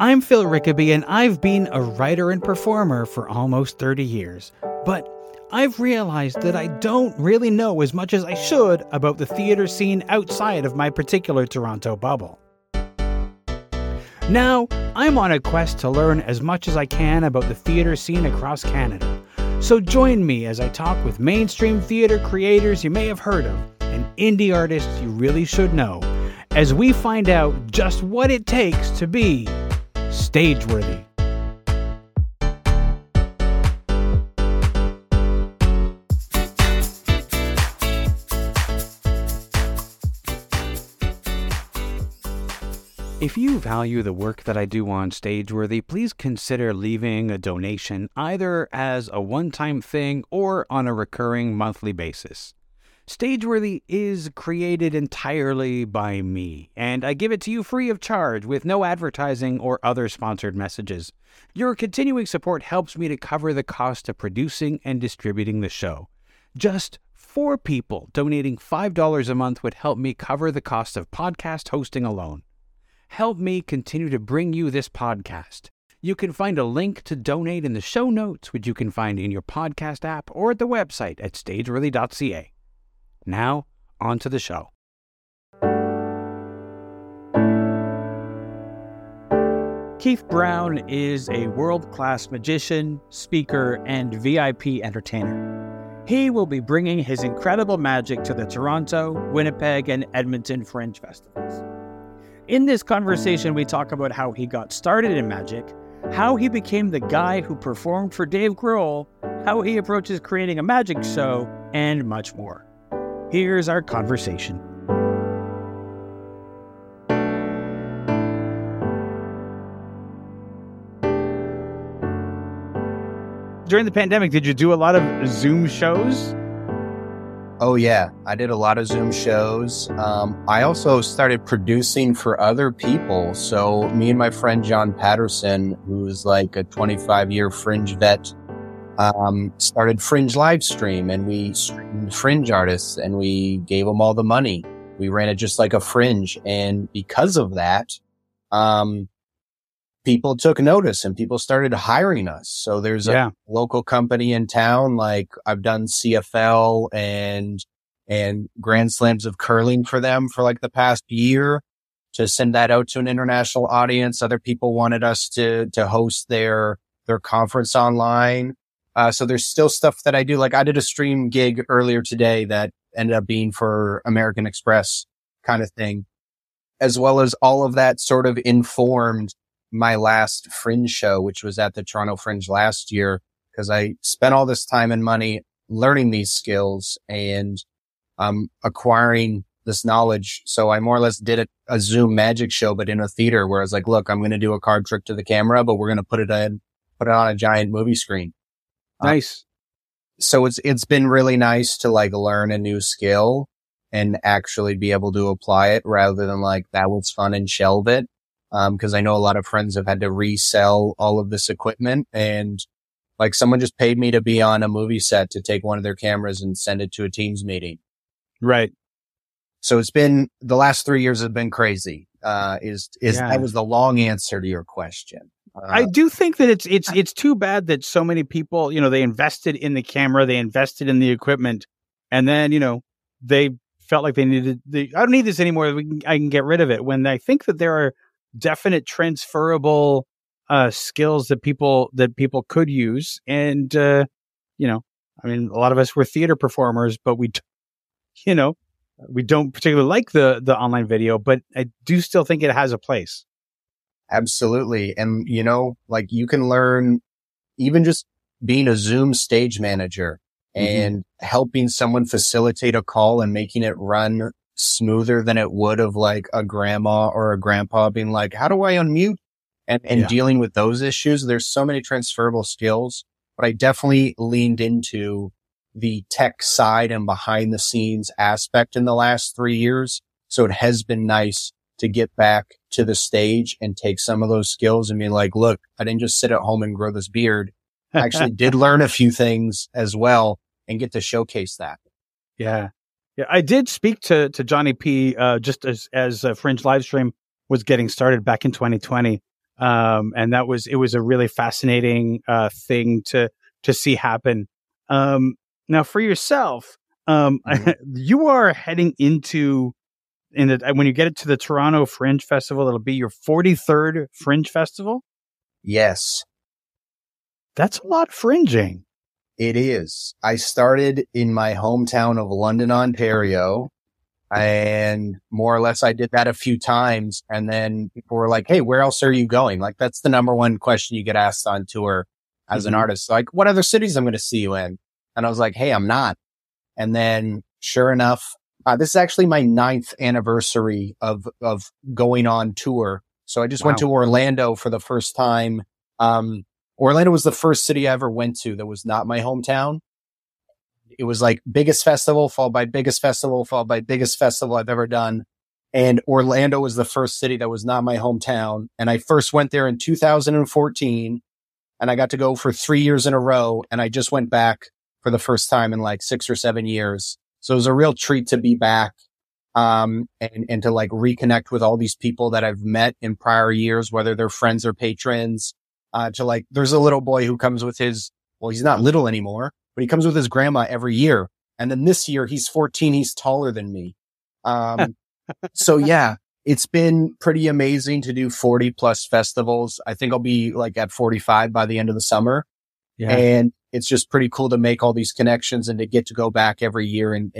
I'm Phil Rickaby, and I've been a writer and performer for almost 30 years. But I've realized that I don't really know as much as I should about the theatre scene outside of my particular Toronto bubble. Now, I'm on a quest to learn as much as I can about the theatre scene across Canada. So join me as I talk with mainstream theatre creators you may have heard of and indie artists you really should know, as we find out just what it takes to be stage-worthy. If you value the work that I do on Stageworthy, please consider leaving a donation either as a one-time thing or on a recurring monthly basis. Stageworthy is created entirely by me, and I give it to you free of charge with no advertising or other sponsored messages. Your continuing support helps me to cover the cost of producing and distributing the show. Just 4 people donating $5 a month would help me cover the cost of podcast hosting alone. Help me continue to bring you this podcast. You can find a link to donate in the show notes, which you can find in your podcast app or at the website at stageworthy.ca. Now, on to the show. Keith Brown is a world-class magician, speaker, and VIP entertainer. He will be bringing his incredible magic to the Toronto, Winnipeg, and Edmonton Fringe Festivals. In this conversation, we talk about how he got started in magic, how he became the guy who performed for Dave Grohl, how he approaches creating a magic show, and much more. Here's our conversation. During the pandemic, did you do a lot of Zoom shows? Oh, yeah. I did a lot of Zoom shows. I also started producing for other people. So me and my friend John Patterson, who's like a 25-year Fringe vet, started Fringe Livestream, and we streamed Fringe artists and we gave them all the money. We ran it just like a Fringe. And because of that, people took notice and people started hiring us. So there's a local company in town, like I've done CFL and Grand Slams of curling for them for like the past year to send that out to an international audience. Other people wanted us to host their conference online. So there's still stuff that I do. Like I did a stream gig earlier today that ended up being for American Express kind of thing, as well as all of that sort of informed my last Fringe show, which was at the Toronto Fringe last year, because I spent all this time and money learning these skills and acquiring this knowledge. So I more or less did a Zoom magic show, but in a theater where I was like, look, I'm going to do a card trick to the camera, but we're going to put it on a giant movie screen. Nice. So it's been really nice to like learn a new skill and actually be able to apply it rather than like, that was fun and shelve it. Cause I know a lot of friends have had to resell all of this equipment, and like someone just paid me to be on a movie set to take one of their cameras and send it to a Teams meeting. Right. So it's been, the last 3 years have been crazy. That was the long answer to your question. I do think that it's too bad that so many people, they invested in the camera, they invested in the equipment, and then, they felt like they needed I don't need this anymore. I can get rid of it. When I think that there are definite transferable skills that people could use, and a lot of us were theater performers, but we don't particularly like the online video, but I do still think it has a place. Absolutely. And, like you can learn even just being a Zoom stage manager and helping someone facilitate a call and making it run smoother than it would of like a grandma or a grandpa being like, how do I unmute? And dealing with those issues. There's so many transferable skills, but I definitely leaned into the tech side and behind the scenes aspect in the last 3 years. So it has been nice to get back to the stage and take some of those skills and be like, look, I didn't just sit at home and grow this beard. I actually did learn a few things as well and get to showcase that. Yeah. Yeah. I did speak to Johnny P, just as Fringe Livestream was getting started back in 2020. And it was a really fascinating thing to see happen. Now for yourself, you are heading when you get it to the Toronto Fringe Festival, it'll be your 43rd Fringe Festival. Yes. That's a lot fringing. It is. I started in my hometown of London, Ontario, and more or less I did that a few times. And then people were like, hey, where else are you going? Like, that's the number one question you get asked on tour as an artist. Like, what other cities I'm going to see you in? And I was like, hey, I'm not. And then sure enough, this is actually my 9th anniversary of going on tour. So I just went to Orlando for the first time. Orlando was the first city I ever went to that was not my hometown. It was like biggest festival, followed by biggest festival, followed by biggest festival I've ever done. And Orlando was the first city that was not my hometown. And I first went there in 2014, and I got to go for 3 years in a row. And I just went back for the first time in like 6 or 7 years. So it was a real treat to be back, and to like reconnect with all these people that I've met in prior years, whether they're friends or patrons. To like, there's a little boy who comes with he's not little anymore, but he comes with his grandma every year. And then this year he's 14. He's taller than me. So yeah, it's been pretty amazing to do 40 plus festivals. I think I'll be like at 45 by the end of the summer. Yeah. And it's just pretty cool to make all these connections and to get to go back every year and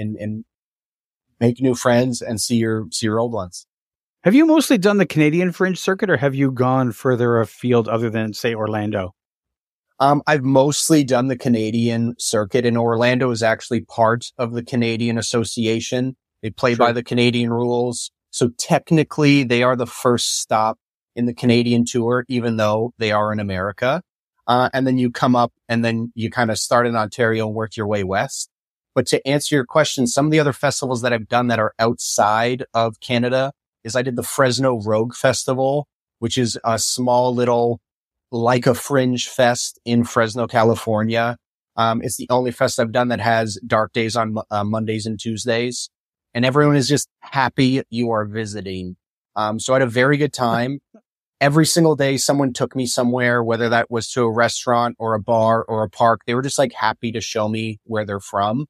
make new friends and see your old ones. Have you mostly done the Canadian Fringe circuit, or have you gone further afield other than, say, Orlando? I've mostly done the Canadian circuit, and Orlando is actually part of the Canadian Association. They play by the Canadian rules. So technically, they are the first stop in the Canadian tour, even though they are in America. And then you come up and then you kind of start in Ontario and work your way west. But to answer your question, some of the other festivals that I've done that are outside of Canada is I did the Fresno Rogue Festival, which is a small little, like a Fringe fest in Fresno, California. It's the only fest I've done that has dark days on Mondays and Tuesdays. And everyone is just happy you are visiting. So I had a very good time. Every single day, someone took me somewhere, whether that was to a restaurant or a bar or a park. They were just like happy to show me where they're from.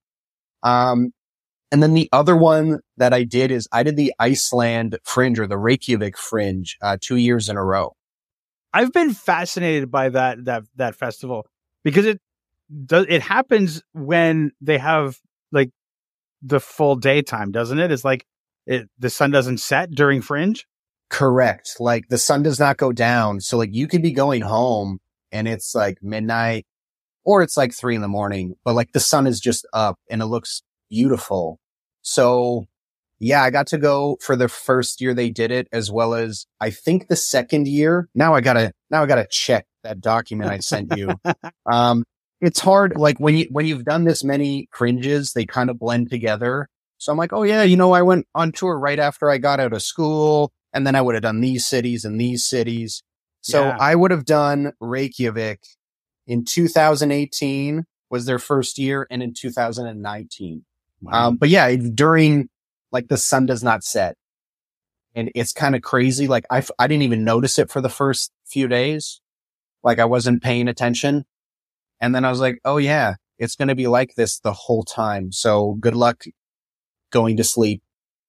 And then the other one that I did is I did the Iceland Fringe, or the Reykjavik Fringe, 2 years in a row. I've been fascinated by that festival because it happens when they have like the full daytime, doesn't it? It's like the sun doesn't set during Fringe. Correct. Like the sun does not go down. So like you could be going home and it's like midnight or it's like 3 a.m, but like the sun is just up and it looks beautiful. So yeah, I got to go for the first year they did it, as well as I think the second year. Now I gotta check that document I sent you. It's hard. Like when you've done this many Fringes, they kind of blend together. So I'm like, oh yeah, I went on tour right after I got out of school, and then I would have done these cities and these cities. So yeah. I would have done Reykjavik in 2018 was their first year, and in 2019. Wow. But yeah, during like the sun does not set, and it's kind of crazy. Like I didn't even notice it for the first few days. Like I wasn't paying attention. And then I was like, oh yeah, it's going to be like this the whole time. So good luck going to sleep.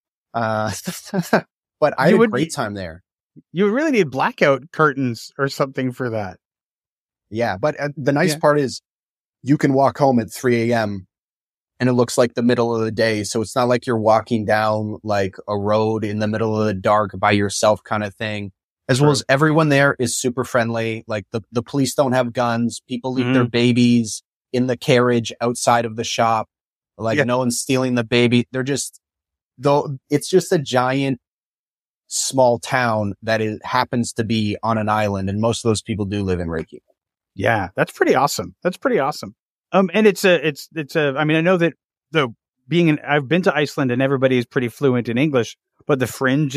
But I had a great time there. You would really need blackout curtains or something for that. Yeah. But the nice part is you can walk home at 3 a.m. and it looks like the middle of the day. So it's not like you're walking down like a road in the middle of the dark by yourself kind of thing. As well as everyone there is super friendly. Like the police don't have guns. People leave their babies in the carriage outside of the shop. Like no one's stealing the baby. It's just a giant small town that happens to be on an island. And most of those people do live in Reykjavik. Yeah, that's pretty awesome. And I mean, I know that I've been to Iceland and everybody is pretty fluent in English, but the Fringe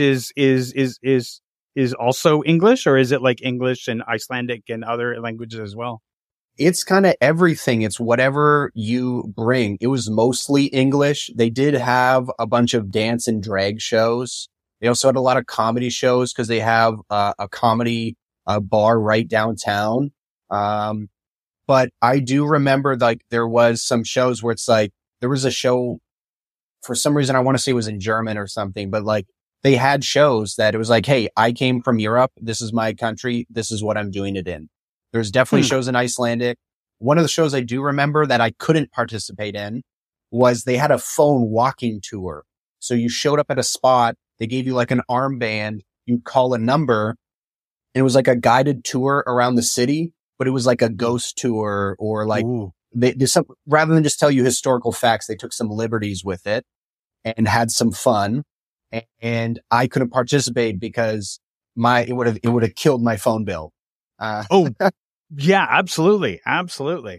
is also English, or is it like English and Icelandic and other languages as well? It's kind of everything. It's whatever you bring. It was mostly English. They did have a bunch of dance and drag shows. They also had a lot of comedy shows because they have a comedy a bar right downtown. But I do remember like there was some shows where it's like, there was a show for some reason, I want to say it was in German or something, but like they had shows that it was like, hey, I came from Europe. This is my country. This is what I'm doing it in. There's definitely shows in Icelandic. One of the shows I do remember that I couldn't participate in was they had a phone walking tour. So you showed up at a spot. They gave you like an armband. You'd call a number and it was like a guided tour around the city, but it was like a ghost tour or like rather than just tell you historical facts, they took some liberties with it and had some fun. And I couldn't participate because it would have killed my phone bill. Yeah, absolutely. Absolutely.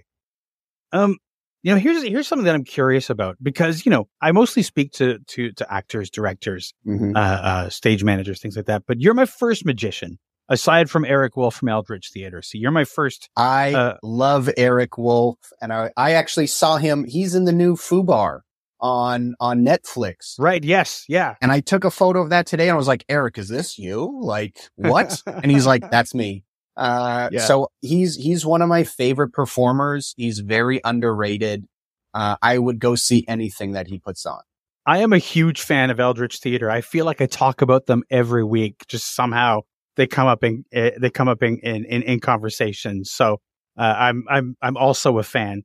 Here's something that I'm curious about because, I mostly speak to actors, directors, stage managers, things like that. But you're my first magician, aside from Eric Wolf from Eldritch Theater. So you're my first. I love Eric Wolf, and I actually saw him. He's in the new FUBAR on Netflix. Right. Yes. Yeah. And I took a photo of that today and I was like, Eric, is this you? Like, what? And he's like, that's me. So he's one of my favorite performers. He's very underrated. I would go see anything that he puts on. I am a huge fan of Eldritch Theater. I feel like I talk about them every week. Just somehow they come up in conversations. So, I'm also a fan.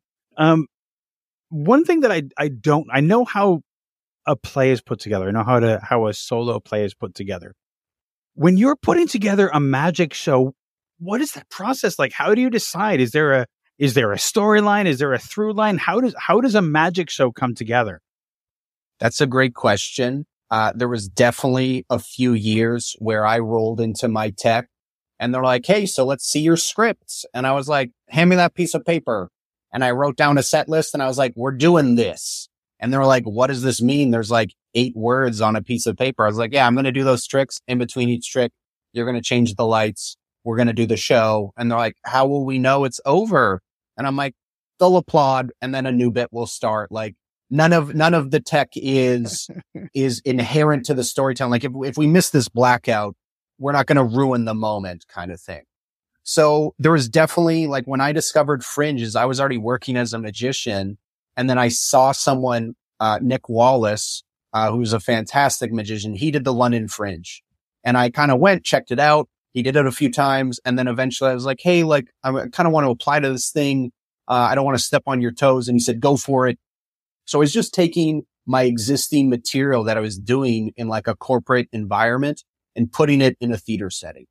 One thing that I know how a play is put together. I know how a solo play is put together. When you're putting together a magic show, what is that process like? How do you decide? Is there a storyline? Is there a through line? How does a magic show come together? That's a great question. There was definitely a few years where I rolled into my tech and they're like, hey, so let's see your scripts. And I was like, hand me that piece of paper. And I wrote down a set list and I was like, we're doing this. And they were like, what does this mean? There's like 8 words on a piece of paper. I was like, yeah, I'm going to do those tricks. In between each trick, you're going to change the lights. We're going to do the show. And they're like, how will we know it's over? And I'm like, they'll applaud and then a new bit will start. Like none of the tech is inherent to the storytelling. Like if we miss this blackout, we're not going to ruin the moment kind of thing. So there was definitely like when I discovered Fringe is I was already working as a magician and then I saw someone, Nick Wallace, who's a fantastic magician. He did the London Fringe and I kind of checked it out. He did it a few times. And then eventually I was like, hey, like I kind of want to apply to this thing. I don't want to step on your toes. And he said, go for it. So I was just taking my existing material that I was doing in like a corporate environment and putting it in a theater setting.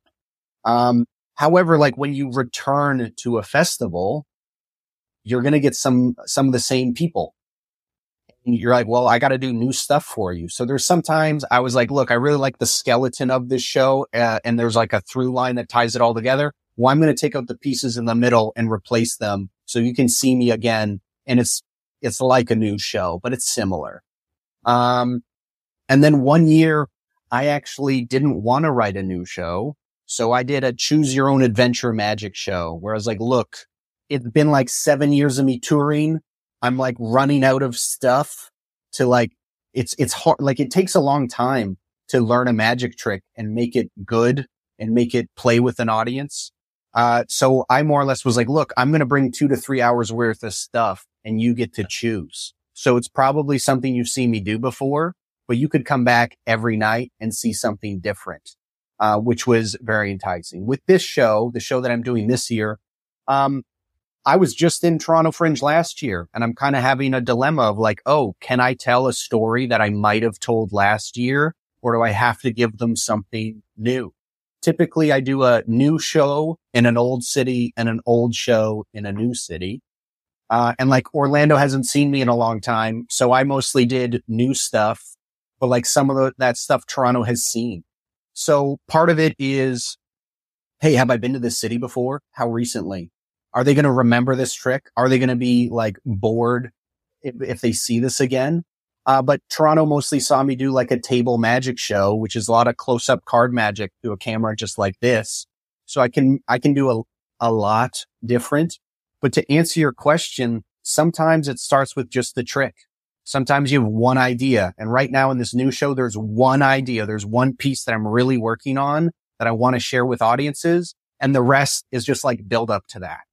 However, like when you return to a festival, you're going to get some of the same people. And you're like, well, I got to do new stuff for you. So there's sometimes I was like, look, I really like the skeleton of this show. And there's like a through line that ties it all together. Well, I'm going to take out the pieces in the middle and replace them so you can see me again. And it's like a new show, but it's similar. And then one year I actually didn't want to write a new show. So I did a choose your own adventure magic show where I was like, look, it's been like 7 years of me touring. I'm like running out of stuff to like, it's hard. Like it takes a long time to learn a magic trick and make it good and make it play with an audience. So I more or less was like, look, I'm going to bring 2 to 3 hours worth of stuff and you get to choose. So it's probably something you've seen me do before, but you could come back every night and see something different. Which was very enticing. With this show, the show that I'm doing this year, I was just in Toronto Fringe last year and I'm kind of having a dilemma of like, oh, can I tell a story that I might have told last year or do I have to give them something new? Typically I do a new show in an old city and an old show in a new city. And like Orlando hasn't seen me in a long time. So I mostly did new stuff, but like some of that stuff Toronto has seen. So part of it is, hey, have I been to this city before? How recently? Are they going to remember this trick? Are they going to be like bored if they see this again? But Toronto mostly saw me do like a table magic show, which is a lot of close up card magic through a camera just like this. So I can do a lot different. But to answer your question, sometimes it starts with just the trick. Sometimes you have one idea. And right now in this new show, there's one idea. There's one piece that I'm really working on that I want to share with audiences. And the rest is just like build up to that.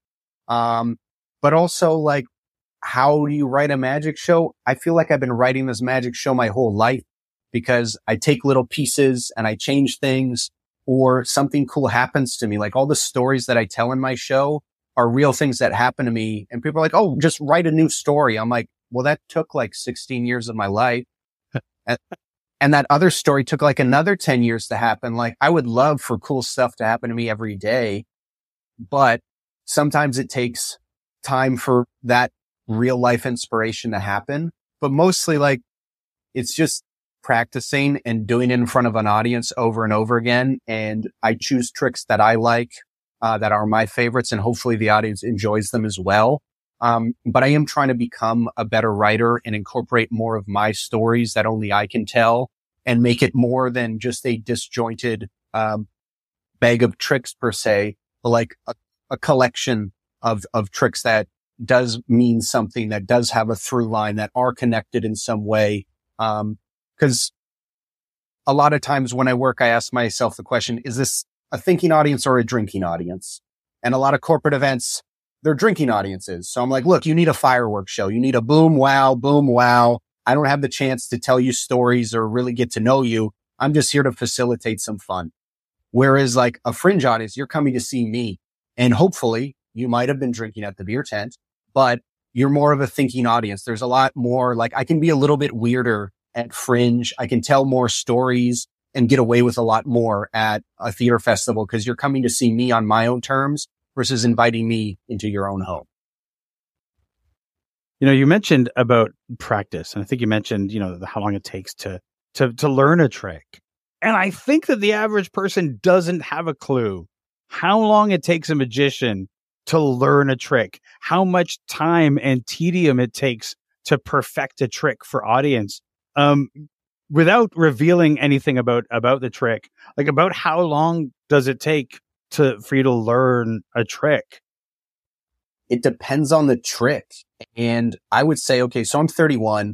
But also like, how do you write a magic show? I feel like I've been writing this magic show my whole life because I take little pieces and I change things, or something cool happens to me. Like all the stories that I tell in my show are real things that happen to me. And people are like, oh, just write a new story. I'm like, well, that took like 16 years of my life. And that other story took like another 10 years to happen. Like I would love for cool stuff to happen to me every day, but sometimes it takes time for that real life inspiration to happen. But mostly like it's just practicing and doing it in front of an audience over and over again. And I choose tricks that I like, that are my favorites, and hopefully the audience enjoys them as well. But I am trying to become a better writer and incorporate more of my stories that only I can tell and make it more than just a disjointed, bag of tricks per se, but like a collection of tricks that does mean something, that does have a through line, that are connected in some way. Cause a lot of times when I work, I ask myself the question, is this a thinking audience or a drinking audience? And a lot of corporate events, they're drinking audiences. So I'm like, look, you need a fireworks show. You need a boom, wow, boom, wow. I don't have the chance to tell you stories or really get to know you. I'm just here to facilitate some fun. Whereas like a fringe audience, you're coming to see me, and hopefully you might have been drinking at the beer tent, but you're more of a thinking audience. There's a lot more, like I can be a little bit weirder at fringe. I can tell more stories and get away with a lot more at a theater festival because you're coming to see me on my own terms versus inviting me into your own home. You know, you mentioned about practice, and I think you mentioned, how long it takes to learn a trick. And I think that the average person doesn't have a clue how long it takes a magician to learn a trick, how much time and tedium it takes to perfect a trick for audience. Without revealing anything about the trick, like about how long does it take for you to learn a trick? It depends on the trick. And I would say, okay, so I'm 31.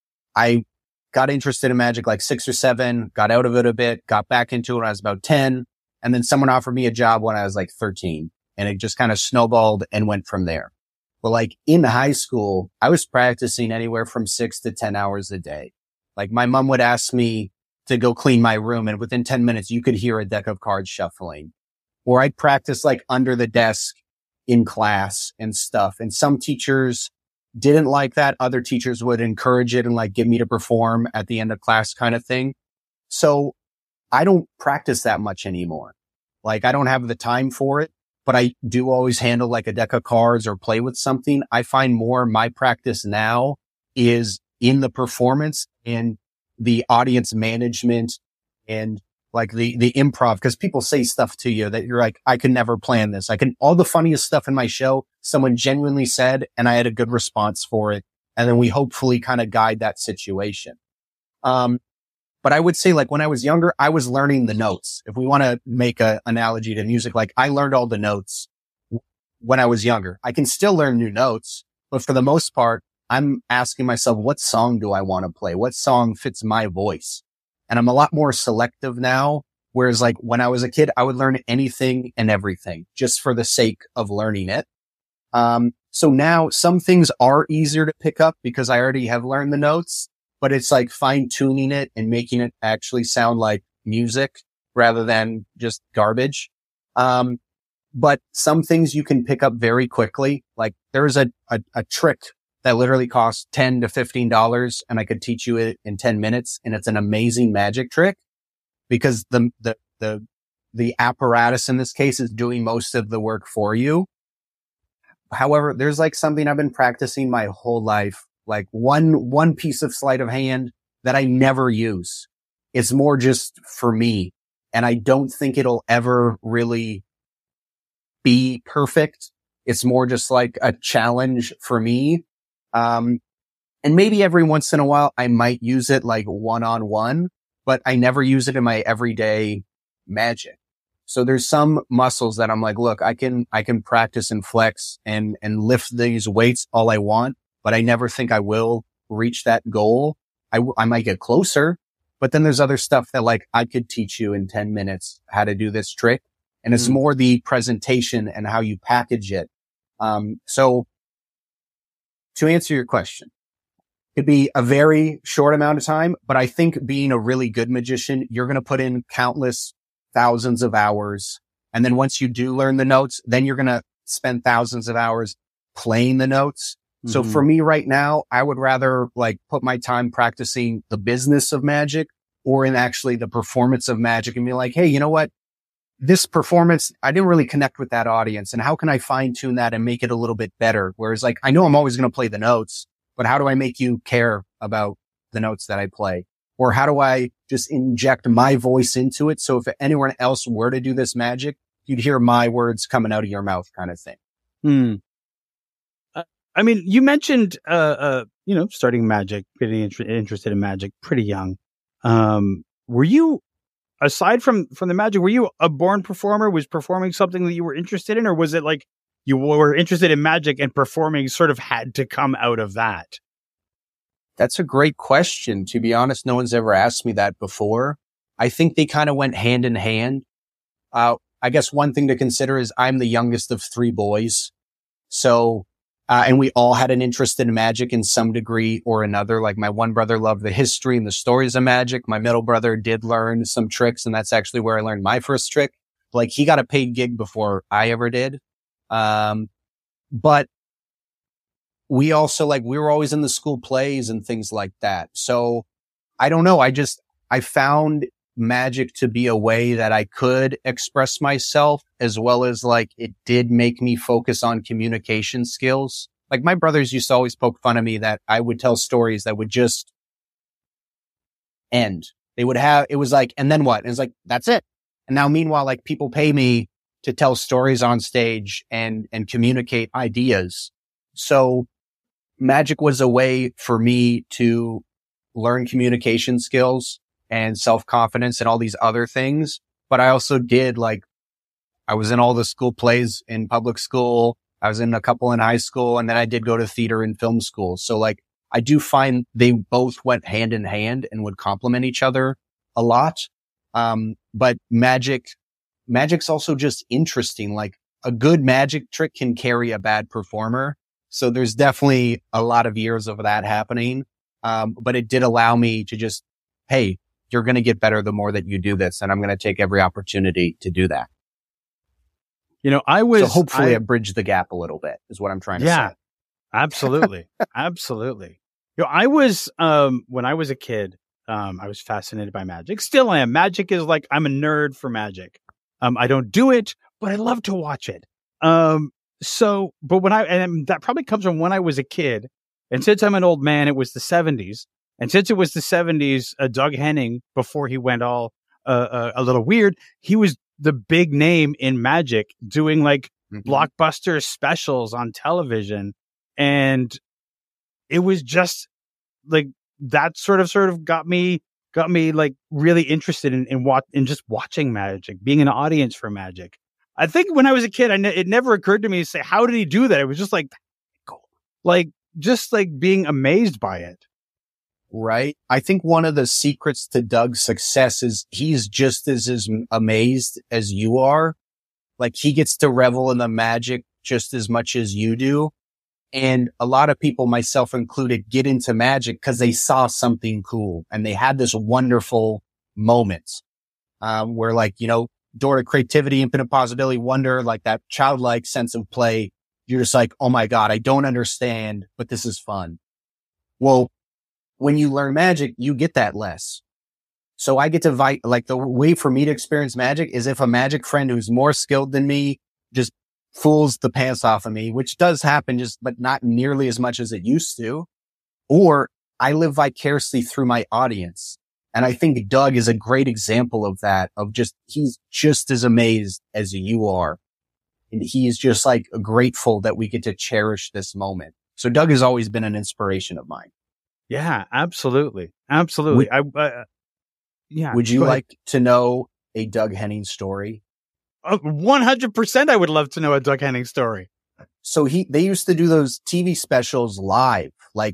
I got interested in magic like 6 or 7, got out of it a bit, got back into it when I was about 10. And then someone offered me a job when I was like 13, and it just kind of snowballed and went from there. But like in high school, I was practicing anywhere from 6 to 10 hours a day. Like my mom would ask me to go clean my room, and within 10 minutes, you could hear a deck of cards shuffling. Or I'd practice like under the desk in class and stuff. And some teachers didn't like that. Other teachers would encourage it and like get me to perform at the end of class kind of thing. So I don't practice that much anymore. Like I don't have the time for it, but I do always handle like a deck of cards or play with something. I find more my practice now is in the performance and the audience management and like the improv, because people say stuff to you that you're like, I could never plan this. All the funniest stuff in my show, someone genuinely said, and I had a good response for it. And then we hopefully kind of guide that situation. But I would say like when I was younger, I was learning the notes. If we want to make an analogy to music, like I learned all the notes when I was younger. I can still learn new notes, but for the most part, I'm asking myself, what song do I want to play? What song fits my voice? And I'm a lot more selective now. Whereas like when I was a kid, I would learn anything and everything just for the sake of learning it. So now some things are easier to pick up because I already have learned the notes, but it's like fine tuning it and making it actually sound like music rather than just garbage. But some things you can pick up very quickly. Like there's a trick that literally costs $10 to $15, and I could teach you it in 10 minutes. And it's an amazing magic trick because the apparatus in this case is doing most of the work for you. However, there's like something I've been practicing my whole life, like one piece of sleight of hand that I never use. It's more just for me. And I don't think it'll ever really be perfect. It's more just like a challenge for me. And maybe every once in a while I might use it like one-on-one, but I never use it in my everyday magic. So there's some muscles that I'm like, look, I can practice and flex and lift these weights all I want, but I never think I will reach that goal. I might get closer, but then there's other stuff that like I could teach you in 10 minutes how to do this trick. and it's more the presentation and how you package it. So to answer your question, it'd be a very short amount of time, but I think being a really good magician, you're going to put in countless thousands of hours. And then once you do learn the notes, then you're going to spend thousands of hours playing the notes. So for me right now, I would rather like put my time practicing the business of magic or in actually the performance of magic and be like, hey, you know what? This performance, I didn't really connect with that audience. And how can I fine tune that and make it a little bit better? Whereas like, I know I'm always going to play the notes, but how do I make you care about the notes that I play? Or how do I just inject my voice into it? So if anyone else were to do this magic, you'd hear my words coming out of your mouth kind of thing. I mean, you mentioned, starting magic, getting interested in magic pretty young. Were you, aside from the magic, were you a born performer? Was performing something that you were interested in? Or was it like you were interested in magic and performing sort of had to come out of that? That's a great question. To be honest, no one's ever asked me that before. I think they kind of went hand in hand. I guess one thing to consider is I'm the youngest of 3 boys. So, and we all had an interest in magic in some degree or another. Like my one brother loved the history and the stories of magic. My middle brother did learn some tricks, and that's actually where I learned my first trick. Like he got a paid gig before I ever did. But we also we were always in the school plays and things like that. So I don't know. I found magic to be a way that I could express myself, as well as it did make me focus on communication skills. Like my brothers used to always poke fun of me that I would tell stories that would just end. They would have, it was and then what? And it's that's it. And now meanwhile, people pay me to tell stories on stage and communicate ideas. So magic was a way for me to learn communication skills and self-confidence and all these other things. But I also did I was in all the school plays in public school. I was in a couple in high school, and then I did go to theater and film school. So I do find they both went hand in hand and would complement each other a lot. But magic's also just interesting. A good magic trick can carry a bad performer. So there's definitely a lot of years of that happening. But it did allow me to just, hey, you're going to get better the more that you do this. And I'm going to take every opportunity to do that. So hopefully I bridged the gap a little bit is what I'm trying to say. Yeah, absolutely. Absolutely. I was, when I was a kid, I was fascinated by magic. Still am. Magic is I'm a nerd for magic. I don't do it, but I love to watch it. But and that probably comes from when I was a kid. And since I'm an old man, it was the 70s. And since it was the 70s, Doug Henning, before he went all a little weird, he was the big name in magic, doing blockbuster specials on television. And it was just that sort of got me really interested in just watching magic, being an audience for magic. I think when I was a kid, it never occurred to me to say, how did he do that? It was just cool. Being amazed by it. Right. I think one of the secrets to Doug's success is he's just as amazed as you are. He gets to revel in the magic just as much as you do. And a lot of people, myself included, get into magic because they saw something cool and they had this wonderful moment, where door to creativity, infinite possibility, wonder, that childlike sense of play. You're just oh my God, I don't understand, but this is fun. Well, when you learn magic, you get that less. So I get to the way for me to experience magic is if a magic friend who's more skilled than me just fools the pants off of me, which does happen, but not nearly as much as it used to. Or I live vicariously through my audience. And I think Doug is a great example of that, he's just as amazed as you are. And he is just grateful that we get to cherish this moment. So Doug has always been an inspiration of mine. Yeah, absolutely. Absolutely. Would you like to know a Doug Henning story? 100%. I would love to know a Doug Henning story. So they used to do those TV specials live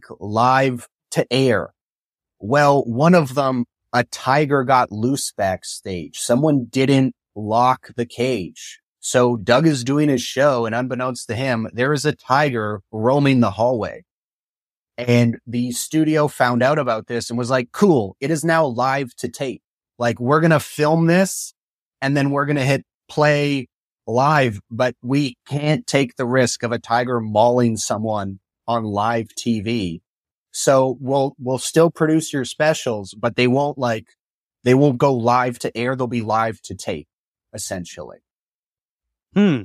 to air. Well, one of them, a tiger got loose backstage. Someone didn't lock the cage. So Doug is doing his show, and unbeknownst to him, there is a tiger roaming the hallway. And the studio found out about this and was like, cool, it is now live to tape. Like, we're going to film this and then we're going to hit play live, but we can't take the risk of a tiger mauling someone on live TV. So we'll still produce your specials, but they won't go live to air. They'll be live to tape, essentially. I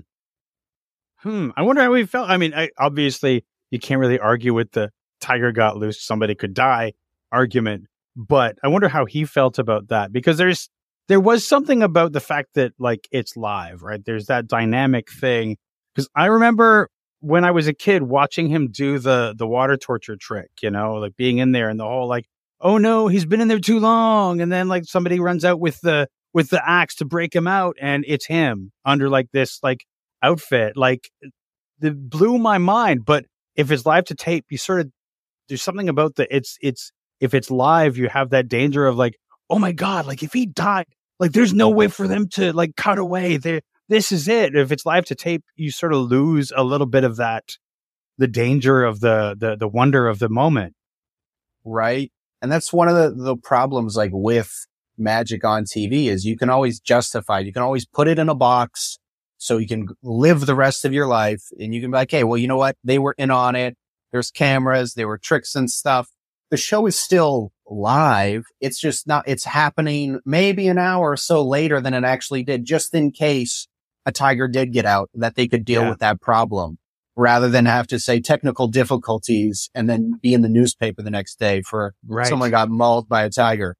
wonder how he felt. I mean, obviously you can't really argue with the tiger got loose, somebody could die argument, but I wonder how he felt about that, because there was something about the fact that, like, it's live, right? There's that dynamic thing. Because I remember when I was a kid watching him do the water torture trick, you know, like being in there and the whole like, oh no, he's been in there too long. And then like somebody runs out with the axe to break him out, and it's him under like this like outfit. Like, it blew my mind. But if it's live to tape, you sort of, there's something about it's if it's live, you have that danger of like, oh my God, like if he died, like there's no way for them to like cut away. This is it. If it's live to tape, you sort of lose a little bit of that, the danger of the wonder of the moment. Right. And that's one of the problems like with magic on TV is you can always justify it. You can always put it in a box so you can live the rest of your life, and you can be like, hey, well, you know what? They were in on it. There's cameras. There were tricks and stuff. The show is still live. It's just not, it's happening maybe an hour or so later than it actually did, just in case a tiger did get out, that they could deal with that problem, rather than have to say technical difficulties and then be in the newspaper the next day for someone got mauled by a tiger.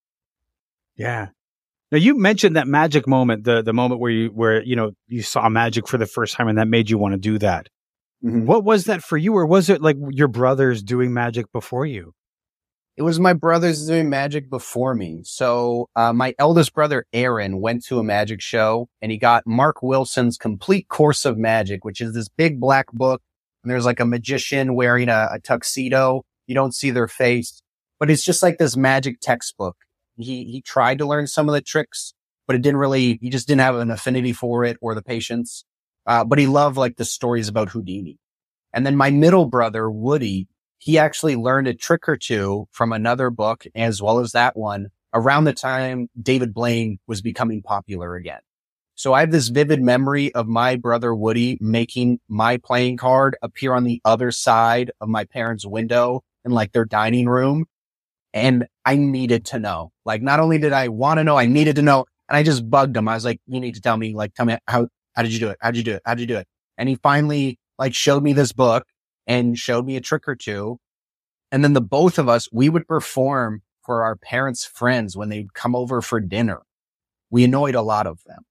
Yeah. Now, you mentioned that magic moment, the moment where you saw magic for the first time and that made you want to do that. Mm-hmm. What was that for you? Or was it like your brothers doing magic before you? It was my brothers doing magic before me. So my eldest brother, Aaron, went to a magic show and he got Mark Wilson's Complete Course of Magic, which is this big black book. And there's like a magician wearing a tuxedo. You don't see their face, but it's just like this magic textbook. He tried to learn some of the tricks, but he just didn't have an affinity for it or the patience. But he loved like the stories about Houdini. And then my middle brother, Woody, he actually learned a trick or two from another book as well as that one around the time David Blaine was becoming popular again. So I have this vivid memory of my brother Woody making my playing card appear on the other side of my parents' window in like their dining room. And I needed to know, like, not only did I want to know, I needed to know. And I just bugged him. I was like, you need to tell me how did you do it? How'd you do it? How'd you do it? And he finally like showed me this book and showed me a trick or two. And then the both of us, we would perform for our parents' friends when they'd come over for dinner. We annoyed a lot of them.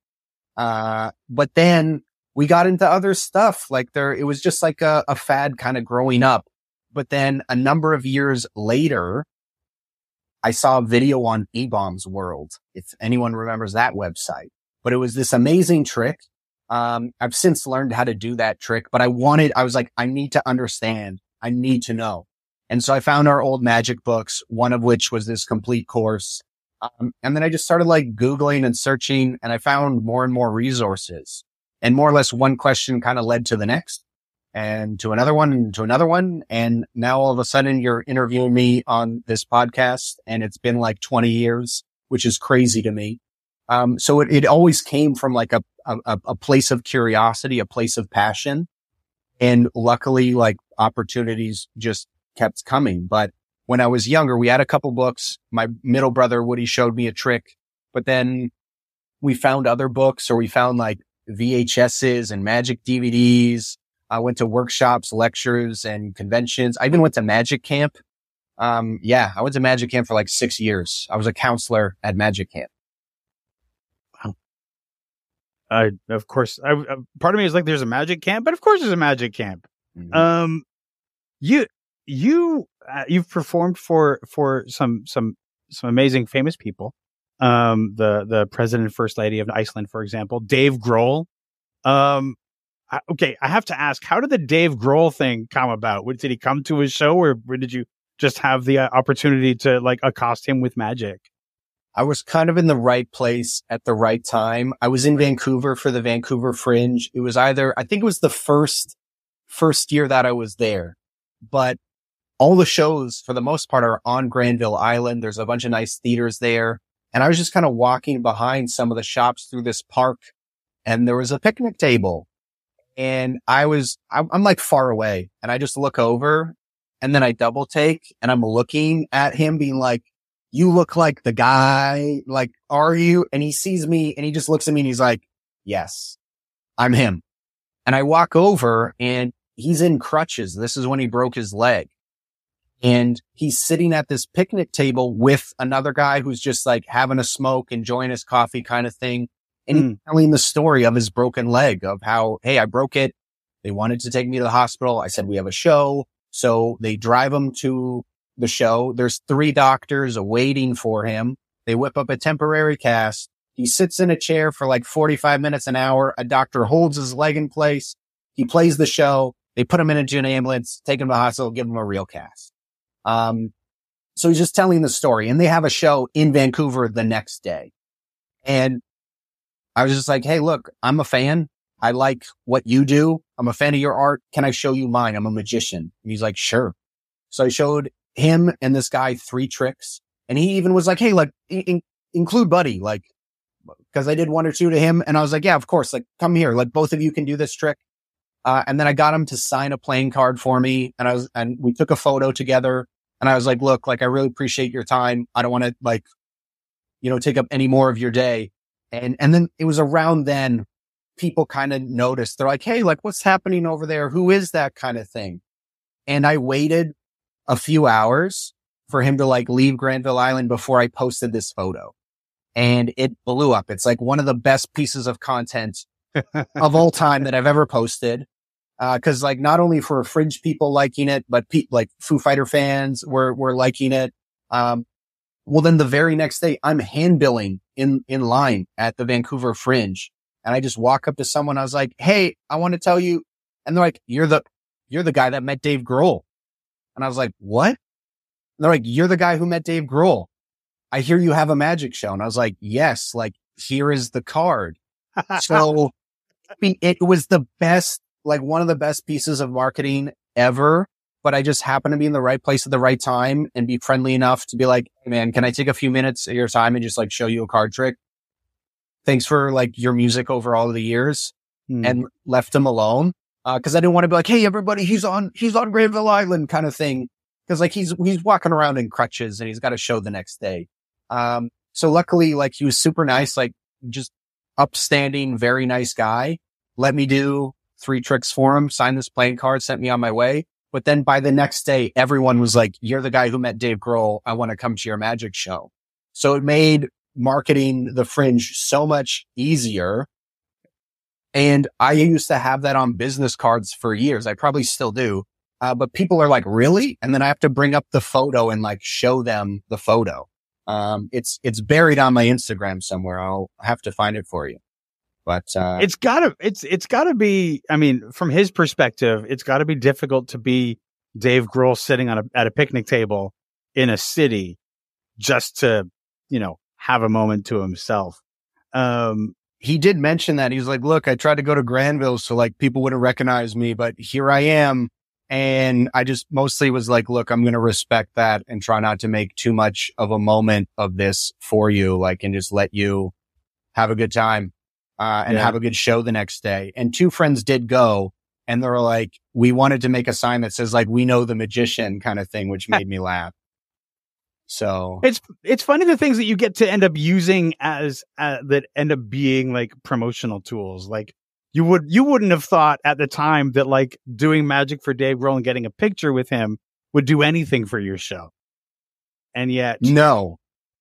But then we got into other stuff. Like it was just like a fad kind of growing up. But then a number of years later, I saw a video on eBaum's World, if anyone remembers that website. But it was this amazing trick. I've since learned how to do that trick, but I was like, I need to understand. I need to know. And so I found our old magic books, one of which was this complete course. And then I just started like Googling and searching, and I found more and more resources, and more or less one question kind of led to the next and to another one and to another one. And now all of a sudden you're interviewing me on this podcast, and it's been like 20 years, which is crazy to me. So it always came from like a place of curiosity, a place of passion. And luckily, like opportunities just kept coming. But when I was younger, we had a couple books. My middle brother, Woody, showed me a trick, but then we found other books, or we found like VHSs and magic DVDs. I went to workshops, lectures, and conventions. I even went to magic camp. I went to magic camp for like 6 years. I was a counselor at magic camp. Of course, part of me is like, there's a magic camp, but of course there's a magic camp. Mm-hmm. You've performed for some amazing famous people. The president and first lady of Iceland, for example, Dave Grohl. Okay, I have to ask, how did the Dave Grohl thing come about? Did he come to his show, or did you just have the opportunity to like accost him with magic? I was kind of in the right place at the right time. I was in Vancouver for the Vancouver Fringe. It was I think it was the first year that I was there, but all the shows for the most part are on Granville Island. There's a bunch of nice theaters there. And I was just kind of walking behind some of the shops through this park, and there was a picnic table, and I'm like far away, and I just look over, and then I double take, and I'm looking at him being like, you look like the guy, like, are you? And he sees me and he just looks at me and he's like, yes, I'm him. And I walk over and he's in crutches. This is when he broke his leg. And he's sitting at this picnic table with another guy who's just like having a smoke, enjoying his coffee kind of thing. And he's telling the story of his broken leg, of how, hey, I broke it. They wanted to take me to the hospital. I said, we have a show. So they drive him to the show. There's 3 doctors waiting for him. They whip up a temporary cast. He sits in a chair for like 45 minutes, an hour. A doctor holds his leg in place. He plays the show. They put him into an ambulance, take him to the hospital, give him a real cast. So he's just telling the story, and they have a show in Vancouver the next day. And I was just like, hey, look, I'm a fan. I like what you do. I'm a fan of your art. Can I show you mine? I'm a magician. And he's like, sure. So I showed him and this guy 3 tricks. And he even was like, hey, like include Buddy, like, cause I did 1 or 2 to him. And I was like, yeah, of course, like come here. Like both of you can do this trick. And then I got him to sign a playing card for me, and we took a photo together, and I was like, look, like, I really appreciate your time. I don't want to like, take up any more of your day. And then it was around then people kind of noticed. They're like, hey, like, what's happening over there? Who is that kind of thing? And I waited a few hours for him to like leave Granville Island before I posted this photo, and it blew up. It's like one of the best pieces of content of all time that I've ever posted. Cause like not only for Fringe people liking it, but like Foo Fighter fans were liking it. Well, then the very next day I'm handbilling in line at the Vancouver Fringe. And I just walk up to someone. I was like, hey, I want to tell you. And they're like, you're the guy that met Dave Grohl. And I was like, what? And they're like, you're the guy who met Dave Grohl. I hear you have a magic show. And I was like, yes, like here is the card. So I mean, it was the best, like one of the best pieces of marketing ever, but I just happened to be in the right place at the right time and be friendly enough to be like, hey man, can I take a few minutes of your time and just like show you a card trick? Thanks for like your music over all of the years, and left him alone. Cause I didn't want to be like, hey, everybody, he's on Granville Island kind of thing. Cause like he's walking around in crutches and he's got a show the next day. So luckily, like he was super nice, like just upstanding, very nice guy. Let me do 3 tricks for him, signed this playing card, sent me on my way. But then by the next day, everyone was like, you're the guy who met Dave Grohl. I want to come to your magic show. So it made marketing the Fringe so much easier. And I used to have that on business cards for years. I probably still do. But people are like, really? And then I have to bring up the photo and like show them the photo. It's buried on my Instagram somewhere. I'll have to find it for you. But it's gotta be, I mean, from his perspective, it's gotta be difficult to be Dave Grohl sitting at a picnic table in a city just to, have a moment to himself. He did mention that. He's like, look, I tried to go to Granville so like people wouldn't recognize me, but here I am. And I just mostly was like, look, I'm going to respect that and try not to make too much of a moment of this for you, like, and just let you have a good time, and have a good show the next day. And 2 friends did go, and they were like, we wanted to make a sign that says like, we know the magician kind of thing, which made me laugh. So it's funny the things that you get to end up using as that end up being like promotional tools. Like you wouldn't have thought at the time that like doing magic for Dave Grohl and getting a picture with him would do anything for your show. And yet no.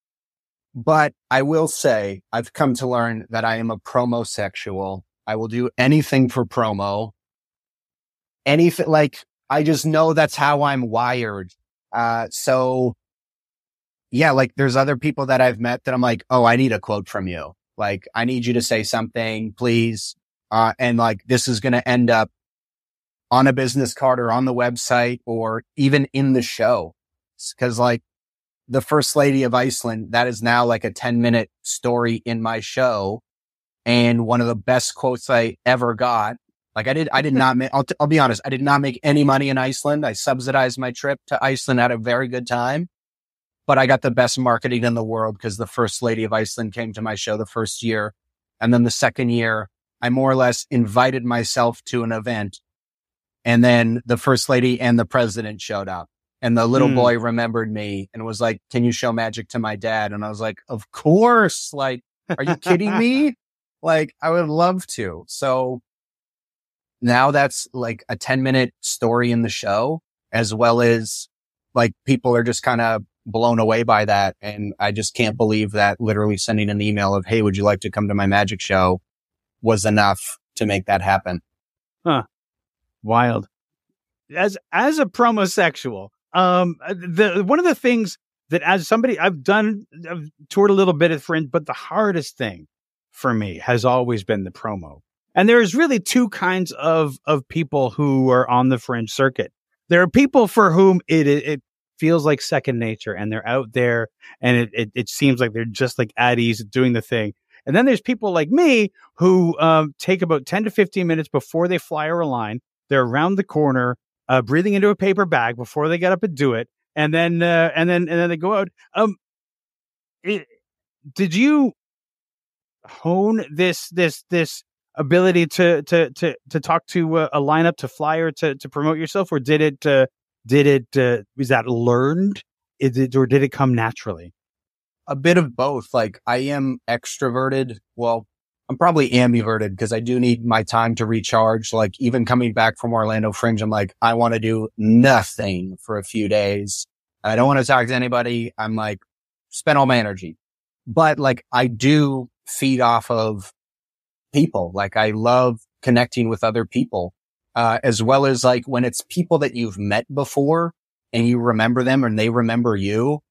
But I will say I've come to learn that I am a promosexual. I will do anything for promo. Anything, like I just know that's how I'm wired. So yeah, like there's other people that I've met that I'm like, oh, I need a quote from you. Like, I need you to say something, please. And like, this is going to end up on a business card or on the website or even in the show. Cause like the First Lady of Iceland, that is now like a 10-minute story in my show. And one of the best quotes I ever got, like I did not make, I'll be honest, I did not make any money in Iceland. I subsidized my trip to Iceland, had a very good time, but I got the best marketing in the world because the First Lady of Iceland came to my show the first year. And then the second year, I more or less invited myself to an event. And then the First Lady and the President showed up. And the little boy remembered me and was like, can you show magic to my dad? And I was like, of course. Like, are you kidding me? Like, I would love to. So now that's like a 10-minute story in the show, as well as like people are just kind of blown away by that. And I just can't believe that literally sending an email of, hey, would you like to come to my magic show was enough to make that happen. Huh. Wild. As a promosexual, one of the things that as somebody I've toured a little bit at Fringe, but the hardest thing for me has always been the promo. And there's really two kinds of people who are on the Fringe circuit. There are people for whom it feels like second nature and they're out there and it seems like they're just like at ease doing the thing. And then there's people like me who take about 10 to 15 minutes before they fly or a line. They're around the corner, breathing into a paper bag before they get up and do it. And then they go out. Did you hone this ability to talk to a lineup, to fly or to promote yourself, or did it was that learned? Or did it come naturally? A bit of both. Like I am extroverted. Well, I'm probably ambiverted because I do need my time to recharge. Like even coming back from Orlando Fringe, I'm like, I want to do nothing for a few days. I don't want to talk to anybody. I'm like, spend all my energy. But like I do feed off of people. Like I love connecting with other people, as well as like when it's people that you've met before and you remember them and they remember you,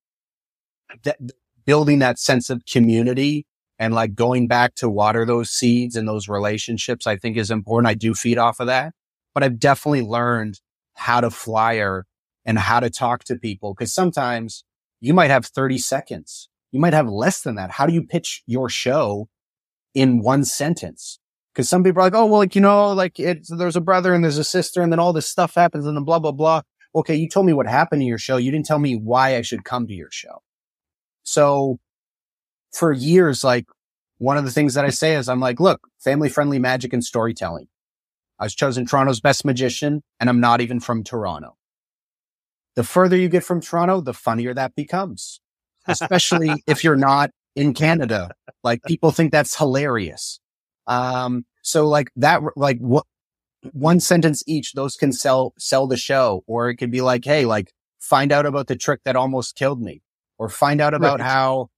building that sense of community and like going back to water those seeds and those relationships, I think is important. I do feed off of that, but I've definitely learned how to flyer and how to talk to people. Cause sometimes you might have 30 seconds. You might have less than that. How do you pitch your show in one sentence? Cause some people are like, oh, well, like, you know, like there's a brother and there's a sister and then all this stuff happens and then blah, blah, blah. Okay. You told me what happened to your show. You didn't tell me why I should come to your show. So for years, like one of the things that I say is I'm like, look, family friendly magic and storytelling. I was chosen Toronto's best magician and I'm not even from Toronto. The further you get from Toronto, the funnier that becomes, especially if you're not in Canada. Like people think that's hilarious. So like that, like what one sentence each, those can sell the show, or it could be like, hey, like find out about the trick that almost killed me, or find out about how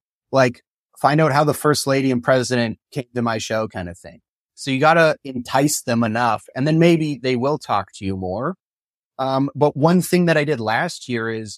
the First Lady and President came to my show kind of thing. So you got to entice them enough and then maybe they will talk to you more. But one thing that I did last year is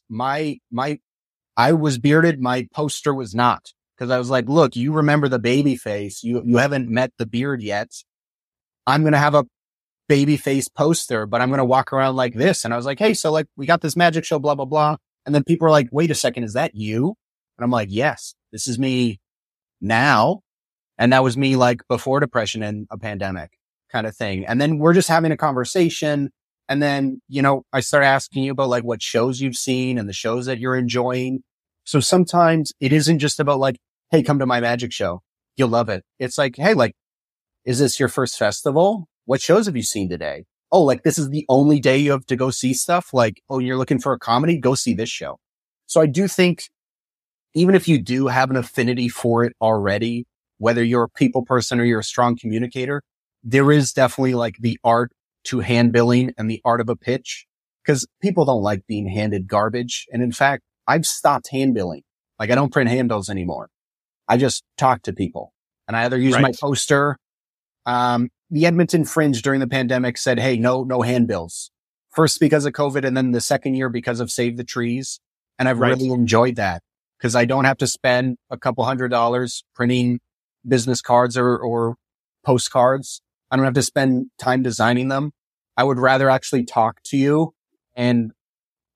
I was bearded. My poster was not, because I was like, look, you remember the baby face. You haven't met the beard yet. I'm going to have a baby face poster, but I'm going to walk around like this. And I was like, hey, so like we got this magic show, blah, blah, blah. And then people are like, wait a second, is that you? And I'm like, yes, this is me now. And that was me like before depression and a pandemic kind of thing. And then we're just having a conversation. And then, you know, I start asking you about like what shows you've seen and the shows that you're enjoying. So sometimes it isn't just about like, hey, come to my magic show. You'll love it. It's like, hey, like, is this your first festival? What shows have you seen today? Oh, like this is the only day you have to go see stuff. Like, oh, you're looking for a comedy? Go see this show. So I do think even if you do have an affinity for it already, whether you're a people person or you're a strong communicator, there is definitely like the art to hand billing and the art of a pitch, because people don't like being handed garbage. And in fact, I've stopped hand billing. Like I don't print handbills anymore. I just talk to people and I either use my poster. The Edmonton Fringe during the pandemic said, hey, no handbills. First because of COVID, and then the second year because of Save the Trees. And I've really enjoyed that because I don't have to spend a couple $100 printing business cards or postcards. I don't have to spend time designing them. I would rather actually talk to you and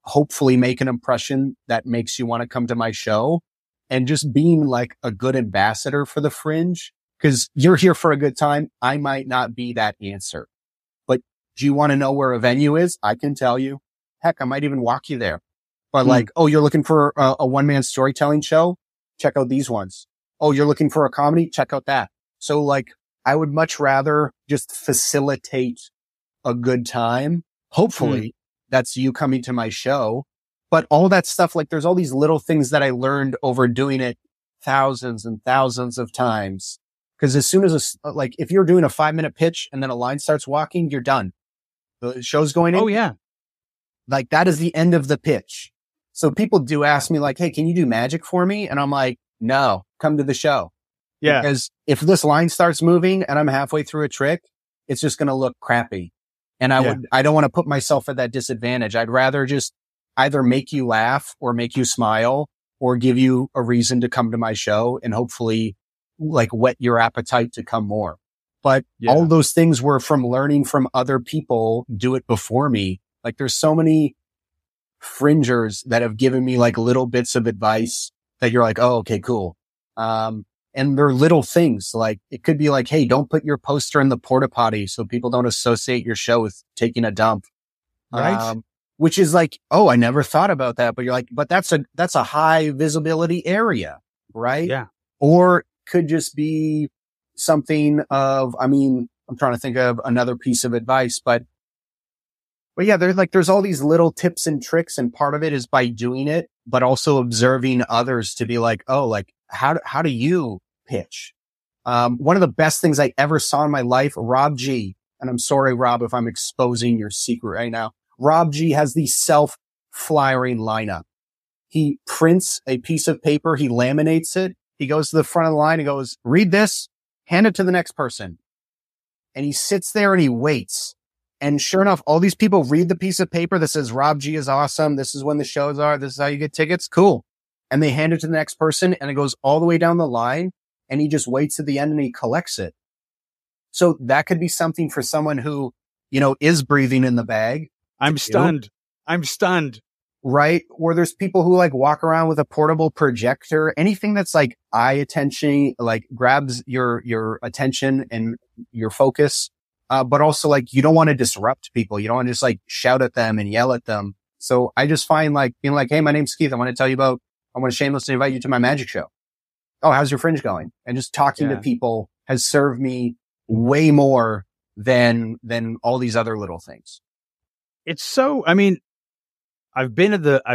hopefully make an impression that makes you want to come to my show, and just being like a good ambassador for the Fringe. Cause you're here for a good time. I might not be that answer, but do you want to know where a venue is? I can tell you. Heck, I might even walk you there. But like, oh, you're looking for a one-man storytelling show? Check out these ones. Oh, you're looking for a comedy? Check out that. So like, I would much rather just facilitate a good time. Hopefully that's you coming to my show. But all that stuff, like there's all these little things that I learned over doing it thousands and thousands of times. Cause as soon as like, if you're doing a 5-minute pitch and then a line starts walking, you're done. The show's going in. Oh yeah. Like that is the end of the pitch. So people do ask me like, hey, can you do magic for me? And I'm like, no, come to the show. Yeah. Because if this line starts moving and I'm halfway through a trick, it's just going to look crappy. And I don't want to put myself at that disadvantage. I'd rather just either make you laugh or make you smile or give you a reason to come to my show and hopefully like whet your appetite to come more. But all those things were from learning from other people do it before me. Like there's so many fringers that have given me like little bits of advice that you're like, oh, okay, cool. And they're little things like it could be like, hey, don't put your poster in the porta potty so people don't associate your show with taking a dump. Right. Which is like, oh, I never thought about that. But you're like, but that's a high visibility area, right? Yeah. Or could just be something of, I mean, I'm trying to think of another piece of advice, but yeah, there's all these little tips and tricks, and part of it is by doing it, but also observing others to be like, oh, like how do you pitch? One of the best things I ever saw in my life, Rob G, and I'm sorry, Rob, if I'm exposing your secret right now. Rob G has the self-flyering lineup. He prints a piece of paper, he laminates it, he goes to the front of the line, he goes, read this, hand it to the next person. And he sits there and he waits. And sure enough, all these people read the piece of paper that says Rob G is awesome. This is when the shows are. This is how you get tickets. Cool. And they hand it to the next person and it goes all the way down the line and he just waits at the end and he collects it. So that could be something for someone who, you know, is breathing in the bag. I'm stunned. I'm stunned. Right? Or there's people who like walk around with a portable projector, anything that's like eye attention, like grabs your attention and your focus. But also like you don't want to disrupt people. You don't want to just like shout at them and yell at them. So I just find like being like, hey, my name's Keith. I want to shamelessly invite you to my magic show. Oh, how's your Fringe going? And just talking to people has served me way more than all these other little things. It's so, I mean, I've been at the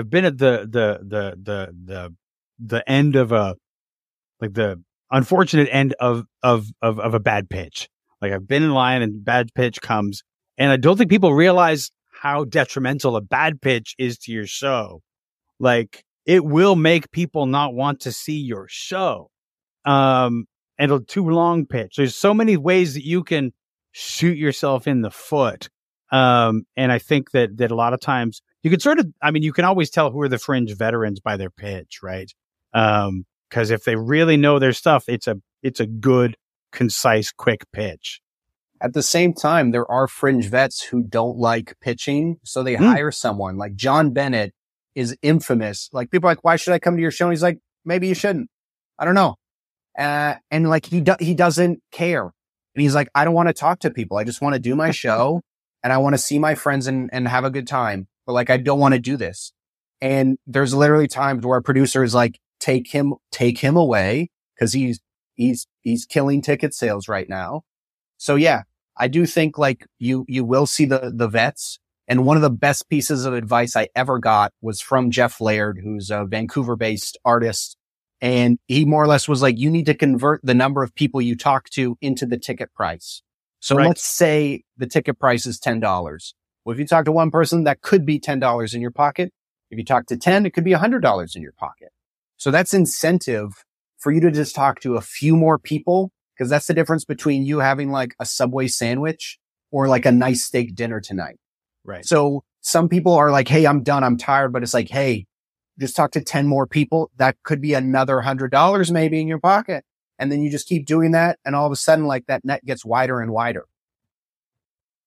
end of the unfortunate end of a bad pitch. Like I've been in line and bad pitch comes, and I don't think people realize how detrimental a bad pitch is to your show. Like it will make people not want to see your show. And a too long pitch. There's so many ways that you can shoot yourself in the foot. And I think that a lot of times you can you can always tell who are the Fringe veterans by their pitch, right? Cause if they really know their stuff, it's a good, concise, quick pitch. At the same time, there are Fringe vets who don't like pitching. So they hire someone like John Bennett is infamous. Like people are like, why should I come to your show? And he's like, maybe you shouldn't. I don't know. And like he doesn't care. And he's like, I don't want to talk to people. I just want to do my show and I want to see my friends and have a good time. But like, I don't want to do this. And there's literally times where a producer is like, take him away because he's killing ticket sales right now. So yeah, I do think like you will see the vets. And one of the best pieces of advice I ever got was from Jeff Laird, who's a Vancouver based artist. And he more or less was like, you need to convert the number of people you talk to into the ticket price. So let's say the ticket price is $10. Well, if you talk to one person, that could be $10 in your pocket. If you talk to 10, it could be $100 in your pocket. So that's incentive for you to just talk to a few more people, because that's the difference between you having like a Subway sandwich or like a nice steak dinner tonight. Right. So some people are like, hey, I'm done. I'm tired. But it's like, hey, just talk to 10 more people. That could be another $100 maybe in your pocket. And then you just keep doing that. And all of a sudden, like that net gets wider and wider.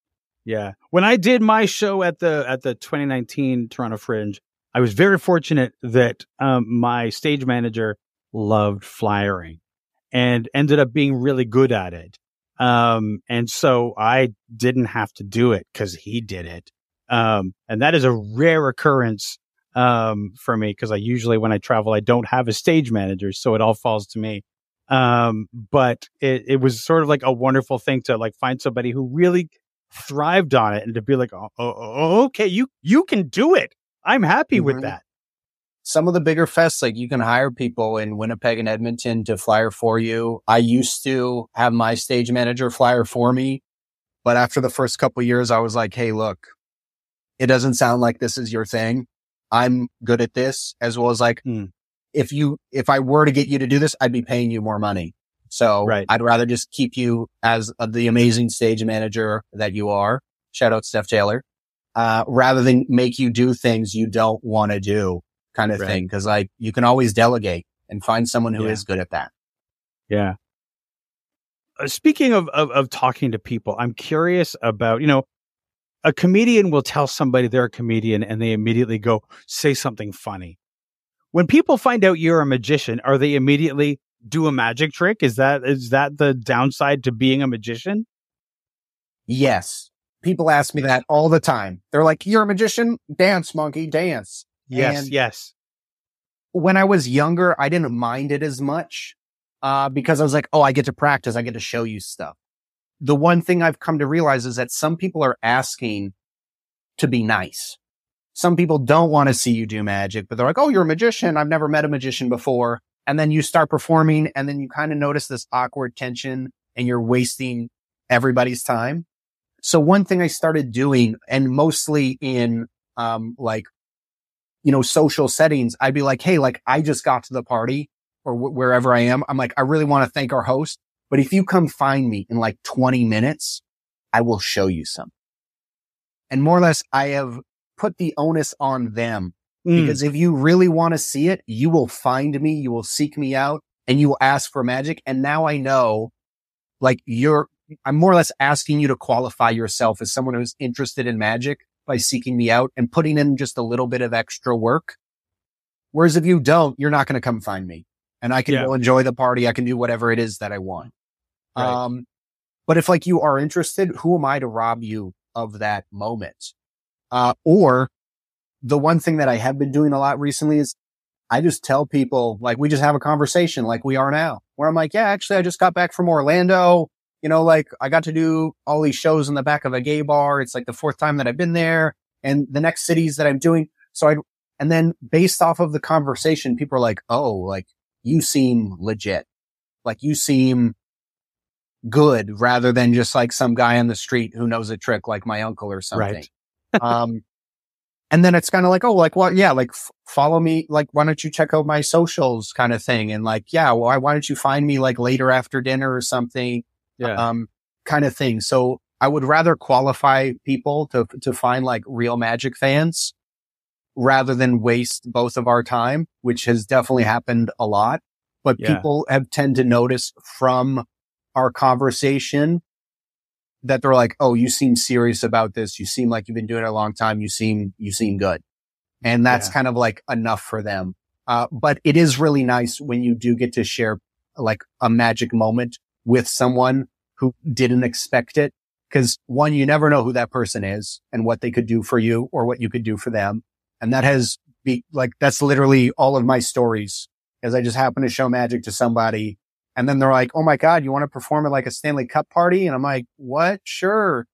Yeah. When I did my show at the 2019 Toronto Fringe, I was very fortunate that my stage manager loved flyering and ended up being really good at it. And so I didn't have to do it because he did it. And that is a rare occurrence for me, because I usually, when I travel, I don't have a stage manager, so it all falls to me. But it was sort of like a wonderful thing to like find somebody who really thrived on it and to be like, okay, you can do it. I'm happy with that. Some of the bigger fests, like you can hire people in Winnipeg and Edmonton to flyer for you. I used to have my stage manager flyer for me, but after the first couple of years, I was like, hey, look, it doesn't sound like this is your thing. I'm good at this, as well as like, if I were to get you to do this, I'd be paying you more money. So I'd rather just keep you as the amazing stage manager that you are. Shout out Steph Taylor. Rather than make you do things you don't want to do, kind of thing. Cause like you can always delegate and find someone who is good at that. Yeah. Speaking of talking to people, I'm curious about, a comedian will tell somebody they're a comedian and they immediately go, say something funny. When people find out you're a magician, are they immediately do a magic trick? Is that the downside to being a magician? Yes. People ask me that all the time. They're like, you're a magician? Dance, monkey, dance. Yes, yes. When I was younger, I didn't mind it as much because I was like, oh, I get to practice. I get to show you stuff. The one thing I've come to realize is that some people are asking to be nice. Some people don't want to see you do magic, but they're like, oh, you're a magician. I've never met a magician before. And then you start performing and then you kind of notice this awkward tension and you're wasting everybody's time. So one thing I started doing, and mostly in, social settings, I'd be like, hey, like I just got to the party or wherever I am. I'm like, I really want to thank our host, but if you come find me in like 20 minutes, I will show you some. And more or less, I have put the onus on them because if you really want to see it, you will find me, you will seek me out and you will ask for magic. And now I know like I'm more or less asking you to qualify yourself as someone who's interested in magic by seeking me out and putting in just a little bit of extra work. Whereas if you don't, you're not going to come find me and I can go enjoy the party. I can do whatever it is that I want. Right. But if like you are interested, who am I to rob you of that moment? Or the one thing that I have been doing a lot recently is I just tell people, like, we just have a conversation like we are now, where I'm like, yeah, actually, I just got back from Orlando. Like I got to do all these shows in the back of a gay bar. It's like the 4th time that I've been there and the next cities that I'm doing. And then based off of the conversation, people are like, oh, like you seem legit. Like you seem good rather than just like some guy on the street who knows a trick like my uncle or something. Right. And then it's kind of like, oh, like, well, yeah, like follow me. Like, why don't you check out my socials kind of thing? And like, yeah, well, why don't you find me like later after dinner or something? Yeah. Kind of thing. So I would rather qualify people to find like real magic fans rather than waste both of our time, which has definitely happened a lot. But people tend to notice from our conversation that they're like, oh, you seem serious about this. You seem like you've been doing it a long time. You seem good. And that's kind of like enough for them. But it is really nice when you do get to share like a magic moment with someone who didn't expect it. Cause one, you never know who that person is and what they could do for you or what you could do for them. And that's literally all of my stories, as I just happened to show magic to somebody. And then they're like, oh my God, you want to perform at like a Stanley Cup party? And I'm like, what? Sure.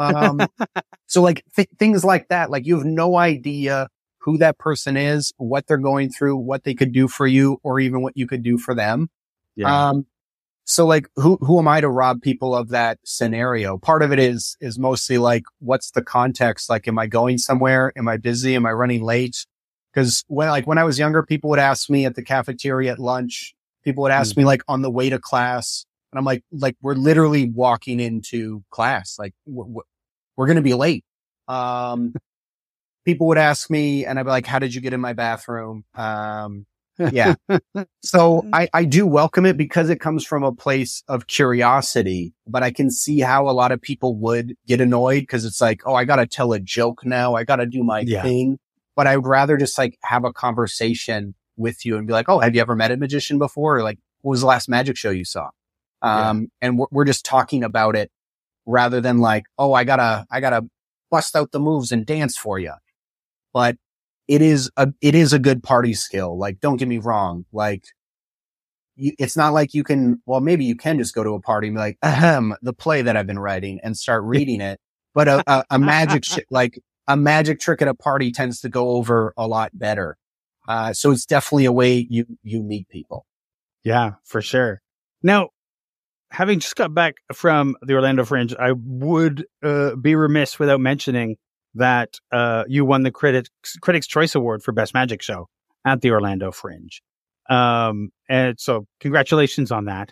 So like things like that, like you have no idea who that person is, what they're going through, what they could do for you, or even what you could do for them. Yeah. So like, who am I to rob people of that scenario? Part of it is mostly like, what's the context? Like, am I going somewhere? Am I busy? Am I running late? Cause when I was younger, people would ask me at the cafeteria at lunch, people would ask me like on the way to class. And I'm like, we're literally walking into class. Like we're going to be late. People would ask me and I'd be like, how did you get in my bathroom? Yeah. So I do welcome it because it comes from a place of curiosity, but I can see how a lot of people would get annoyed because it's like, oh, I got to tell a joke now. I got to do my thing. But I would rather just like have a conversation with you and be like, oh, have you ever met a magician before? Or like, what was the last magic show you saw? And we're just talking about it rather than like, oh, I gotta bust out the moves and dance for you. But it is a good party skill. Like, don't get me wrong. Like, it's not like you can, well, maybe you can just go to a party and be like, the play that I've been writing and start reading it. But a magic, like a magic trick at a party tends to go over a lot better. So it's definitely a way you meet people. Yeah, for sure. Now, having just got back from the Orlando Fringe, I would be remiss without mentioning that you won the Critics' Choice Award for Best Magic Show at the Orlando Fringe. And so congratulations on that.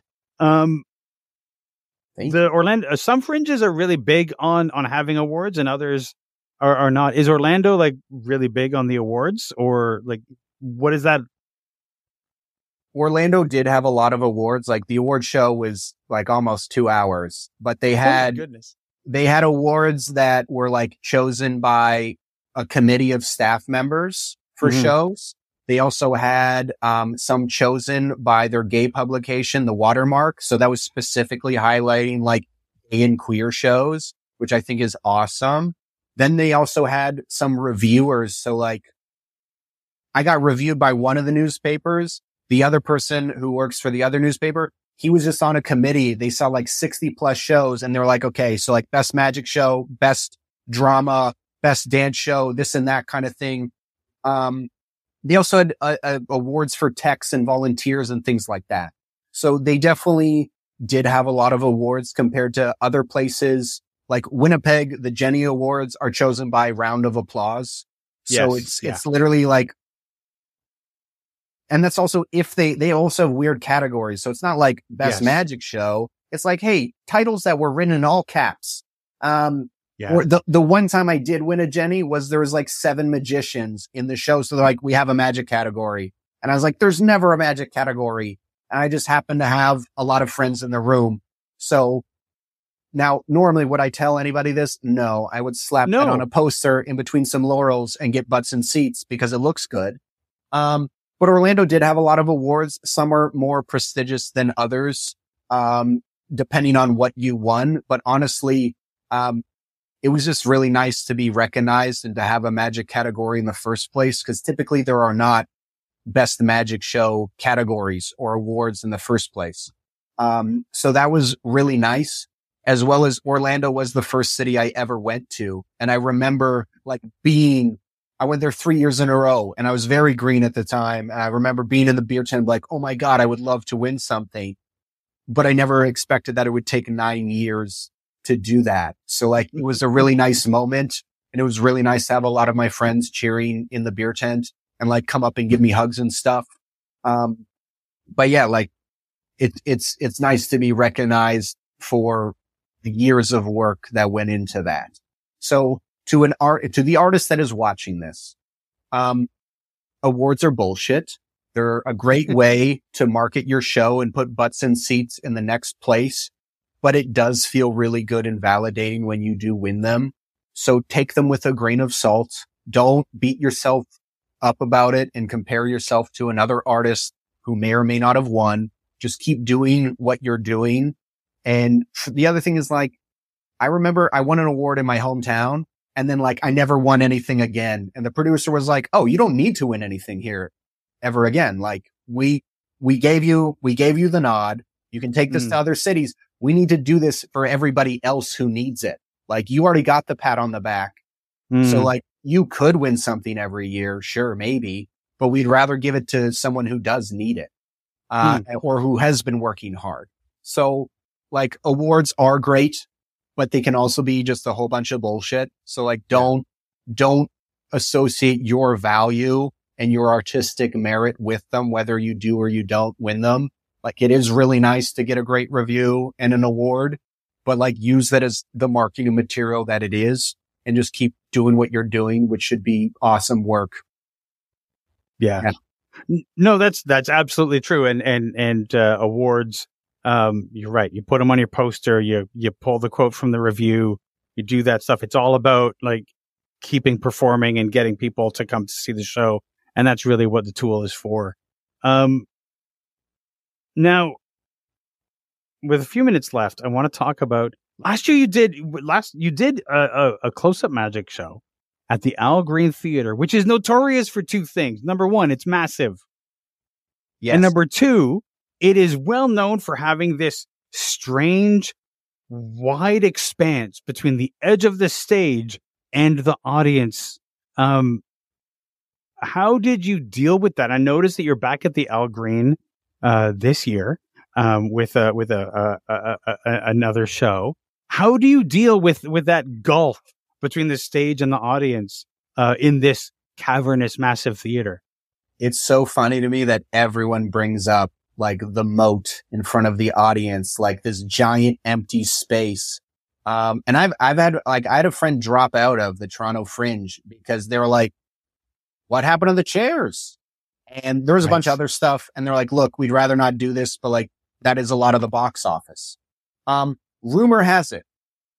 Some fringes are really big on having awards and others are not. Is Orlando like really big on the awards, or like what is that? Orlando did have a lot of awards. Like the award show was like almost 2 hours, but they had awards that were like chosen by a committee of staff members for shows. They also had some chosen by their gay publication, The Watermark. So that was specifically highlighting like gay and queer shows, which I think is awesome. Then they also had some reviewers. So like I got reviewed by one of the newspapers. The other person who works for the other newspaper, he was just on a committee. They saw like 60 plus shows and they were like, okay, so like best magic show, best drama, best dance show, this and that kind of thing. They also had awards for techs and volunteers and things like that. So they definitely did have a lot of awards compared to other places. Like Winnipeg, the Jenny Awards are chosen by round of applause. So it's literally like, and that's also if they also have weird categories. So it's not like best magic show. It's like, hey, titles that were written in all caps. Or the one time I did win a Jenny was there was like 7 magicians in the show. So they're like, we have a magic category. And I was like, there's never a magic category. And I just happened to have a lot of friends in the room. So now normally would I tell anybody this? No, I would slap that on a poster in between some laurels and get butts in seats because it looks good. But Orlando did have a lot of awards. Some are more prestigious than others, depending on what you won. But honestly, it was just really nice to be recognized and to have a magic category in the first place, because typically there are not best magic show categories or awards in the first place. So that was really nice, as well as Orlando was the first city I ever went to. And I remember I went there 3 years in a row and I was very green at the time. And I remember being in the beer tent like, oh my God, I would love to win something. But I never expected that it would take 9 years to do that. So like, it was a really nice moment. And it was really nice to have a lot of my friends cheering in the beer tent and like come up and give me hugs and stuff. But yeah, like it's nice to be recognized for the years of work that went into that. So to the artist that is watching this, awards are bullshit. They're a great way to market your show and put butts in seats in the next place, but it does feel really good and validating when you do win them. So take them with a grain of salt. Don't beat yourself up about it and compare yourself to another artist who may or may not have won. Just keep doing what you're doing. And the other thing is like, I remember I won an award in my hometown and then like I never won anything again. And the producer was like, oh, you don't need to win anything here ever again. Like we gave you the nod. You can take this to other cities. We need to do this for everybody else who needs it. Like you already got the pat on the back. So like you could win something every year. Sure, maybe, but we'd rather give it to someone who does need it, or who has been working hard. So like awards are great, but they can also be just a whole bunch of bullshit. So like don't associate your value and your artistic merit with them, whether you do or you don't win them. Like it is really nice to get a great review and an award, but like use that as the marketing material that it is and just keep doing what you're doing, which should be awesome work. Yeah. No, that's absolutely true. And awards, you're right. You put them on your poster, you pull the quote from the review, you do that stuff. It's all about like keeping performing and getting people to come to see the show. And that's really what the tool is for. Now, with a few minutes left, I want to talk about last year. You did a close-up magic show at the Al Green Theater, which is notorious for two things. Number one, it's massive. Yes. And number two, it is well known for having this strange, wide expanse between the edge of the stage and the audience. How did you deal with that? I noticed that you're back at the Al Green this year with another show. How do you deal with that gulf between the stage and the audience in this cavernous, massive theater? It's so funny to me that everyone brings up like the moat in front of the audience, like this giant empty space. And I had a friend drop out of the Toronto Fringe because they were like, what happened to the chairs? And there was a bunch of other stuff. And they're like, look, we'd rather not do this, but like that is a lot of the box office. Rumor has it,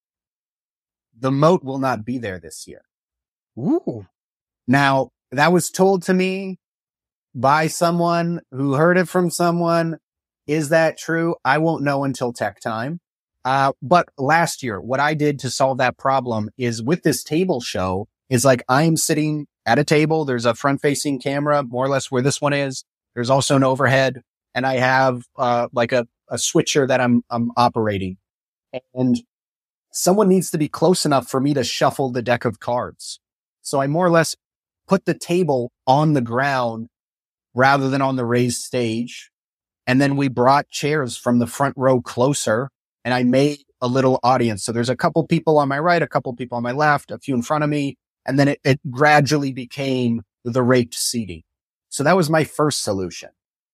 the moat will not be there this year. Ooh. Now that was told to me by someone who heard it from someone. Is that true? I won't know until tech time. But last year, what I did to solve that problem is with this table show is like I am sitting at a table. There's a front facing camera, more or less where this one is. There's also an overhead, and I have like a switcher that I'm operating, and someone needs to be close enough for me to shuffle the deck of cards. So I more or less put the table on the ground rather than on the raised stage. And then we brought chairs from the front row closer, and I made a little audience. So there's a couple people on my right, a couple people on my left, a few in front of me. And then it gradually became the raked seating. So that was my first solution.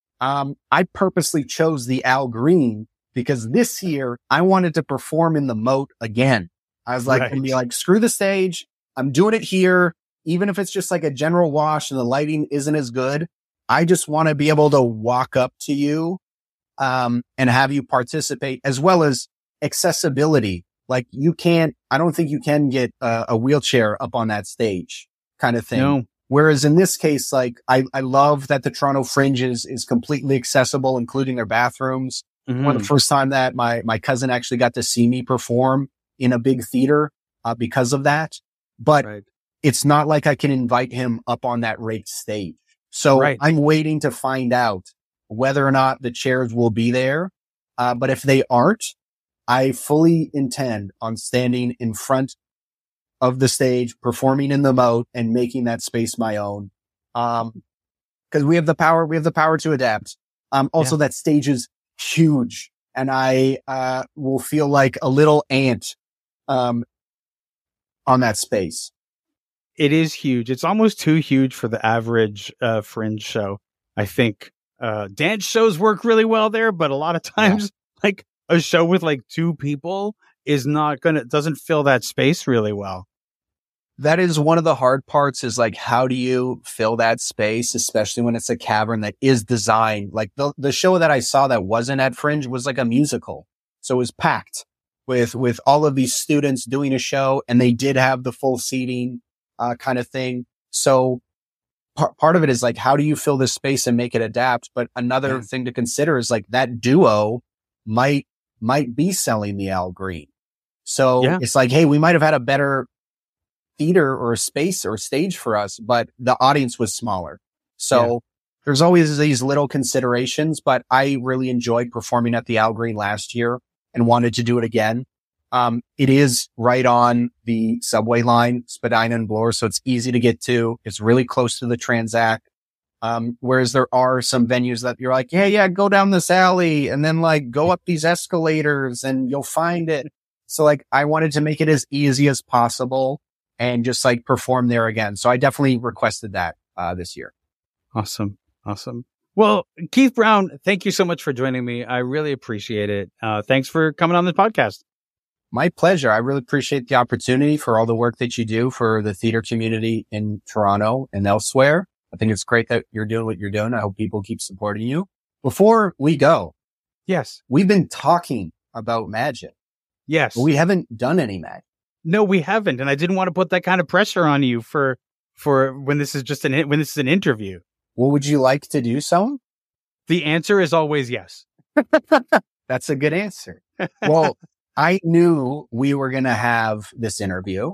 I purposely chose the Al Green because this year I wanted to perform in the moat again. I was like, I'd be like, screw the stage. I'm doing it here. Even if it's just like a general wash and the lighting isn't as good, I just want to be able to walk up to you, and have you participate, as well as accessibility. Like I don't think you can get a wheelchair up on that stage kind of thing. No. Whereas in this case, like I love that the Toronto Fringe is completely accessible, including their bathrooms. Mm-hmm. One of the first time that my cousin actually got to see me perform in a big theater, because of that. But it's not like I can invite him up on that raked stage. So I'm waiting to find out whether or not the chairs will be there. But if they aren't, I fully intend on standing in front of the stage, performing in the moat and making that space my own. Cause we have the power to adapt. Also that stage is huge, and I, will feel like a little ant, on that space. It is huge. It's almost too huge for the average, Fringe show. I think, dance shows work really well there, but a lot of times, like a show with like two people doesn't fill that space really well. That is one of the hard parts, is like, how do you fill that space, especially when it's a cavern that is designed like the show that I saw that wasn't at Fringe was like a musical. So it was packed with all of these students doing a show, and they did have the full seating, kind of thing. So part of it is like, how do you fill this space and make it adapt? But another thing to consider is like that duo might be selling the Al Green. So it's like, hey, we might have had a better theater or a space or a stage for us, but the audience was smaller. So there's always these little considerations, but I really enjoyed performing at the Al Green last year and wanted to do it again. It is right on the subway line, Spadina and Bloor, so it's easy to get to. It's really close to the Transact. Whereas there are some venues that you're like, yeah, go down this alley and then like go up these escalators and you'll find it. So like I wanted to make it as easy as possible and just like perform there again. So I definitely requested that, this year. Awesome. Well, Keith Brown, thank you so much for joining me. I really appreciate it. Thanks for coming on the podcast. My pleasure. I really appreciate the opportunity for all the work that you do for the theater community in Toronto and elsewhere. I think it's great that you're doing what you're doing. I hope people keep supporting you. Before we go. Yes. We've been talking about magic. Yes. But we haven't done any magic. No, we haven't. And I didn't want to put that kind of pressure on you for when this is just when this is an interview. Well, would you like to do so? The answer is always yes. That's a good answer. Well, I knew we were going to have this interview,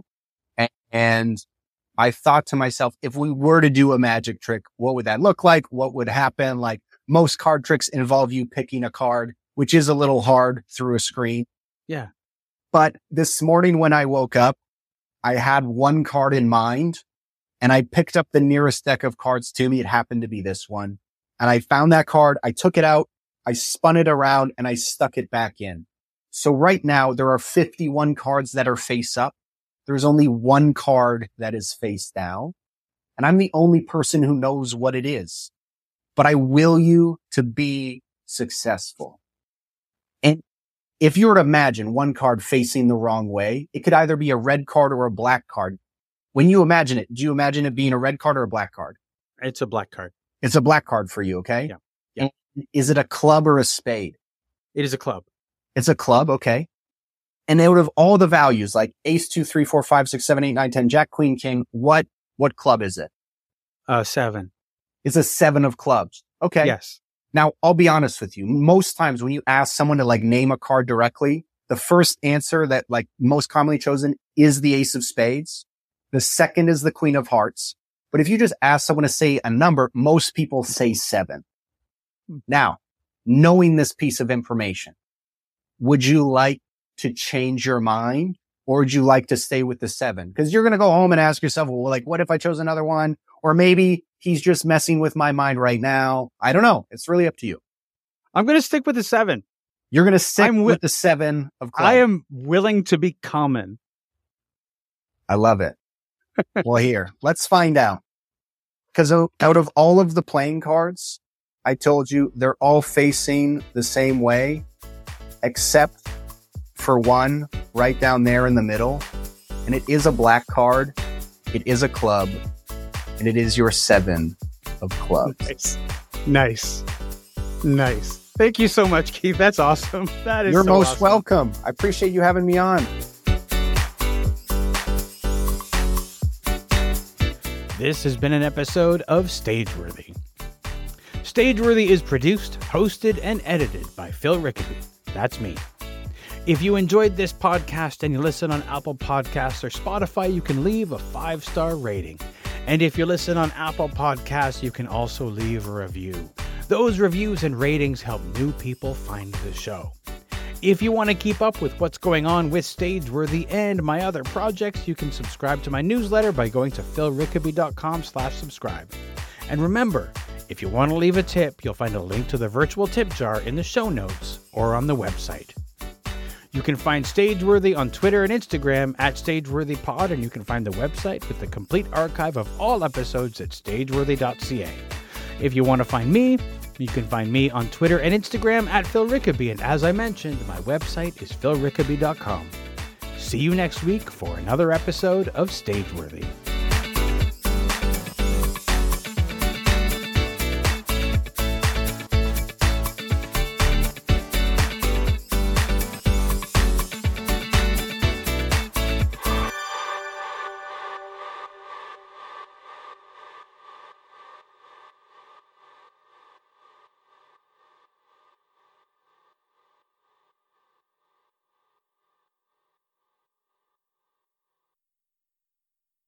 and I thought to myself, if we were to do a magic trick, what would that look like? What would happen? Like, most card tricks involve you picking a card, which is a little hard through a screen. Yeah. But this morning when I woke up, I had one card in mind, and I picked up the nearest deck of cards to me. It happened to be this one. And I found that card. I took it out. I spun it around and I stuck it back in. So right now there are 51 cards that are face up. There's only one card that is face down. And I'm the only person who knows what it is. But I will you to be successful. And if you were to imagine one card facing the wrong way, it could either be a red card or a black card. When you imagine it, do you imagine it being a red card or a black card? It's a black card. It's a black card for you, okay? Yeah. Yeah. And is it a club or a spade? It is a club. It's a club, okay. And out of all the values, like ace, 2, 3, 4, 5, 6, 7, 8, 9, 10, jack, queen, king, what club is it? 7. It's a 7 of clubs. Okay. Yes. Now, I'll be honest with you. Most times when you ask someone to like name a card directly, the first answer that like most commonly chosen is the ace of spades. The second is the queen of hearts. But if you just ask someone to say a number, most people say 7. Now, knowing this piece of information, would you like to change your mind, or would you like to stay with the 7? Because you're going to go home and ask yourself, well, like, what if I chose another one? Or maybe he's just messing with my mind right now. I don't know. It's really up to you. I'm going to stick with the 7. You're going to stick with the 7 of clubs. I am willing to be common. I love it. Well, here, let's find out. Because out of all of the playing cards, I told you they're all facing the same way, except for one right down there in the middle. And it is a black card. It is a club. And it is your 7 of clubs. Nice. Thank you so much, Keith. That's awesome. That is You're so most awesome. welcome. I appreciate you having me on. This has been an episode of Stageworthy. Stageworthy is produced, hosted, and edited by Phil Rickaby. That's me. If you enjoyed this podcast and you listen on Apple Podcasts or Spotify, you can leave a 5-star rating. And if you listen on Apple Podcasts, you can also leave a review. Those reviews and ratings help new people find the show. If you want to keep up with what's going on with Stageworthy and my other projects, you can subscribe to my newsletter by going to philrickaby.com/subscribe. And remember, if you want to leave a tip, you'll find a link to the virtual tip jar in the show notes or on the website. You can find Stageworthy on Twitter and Instagram at StageworthyPod, and you can find the website with the complete archive of all episodes at stageworthy.ca. If you want to find me, you can find me on Twitter and Instagram at Phil Rickaby, and as I mentioned, my website is philrickaby.com. See you next week for another episode of Stageworthy.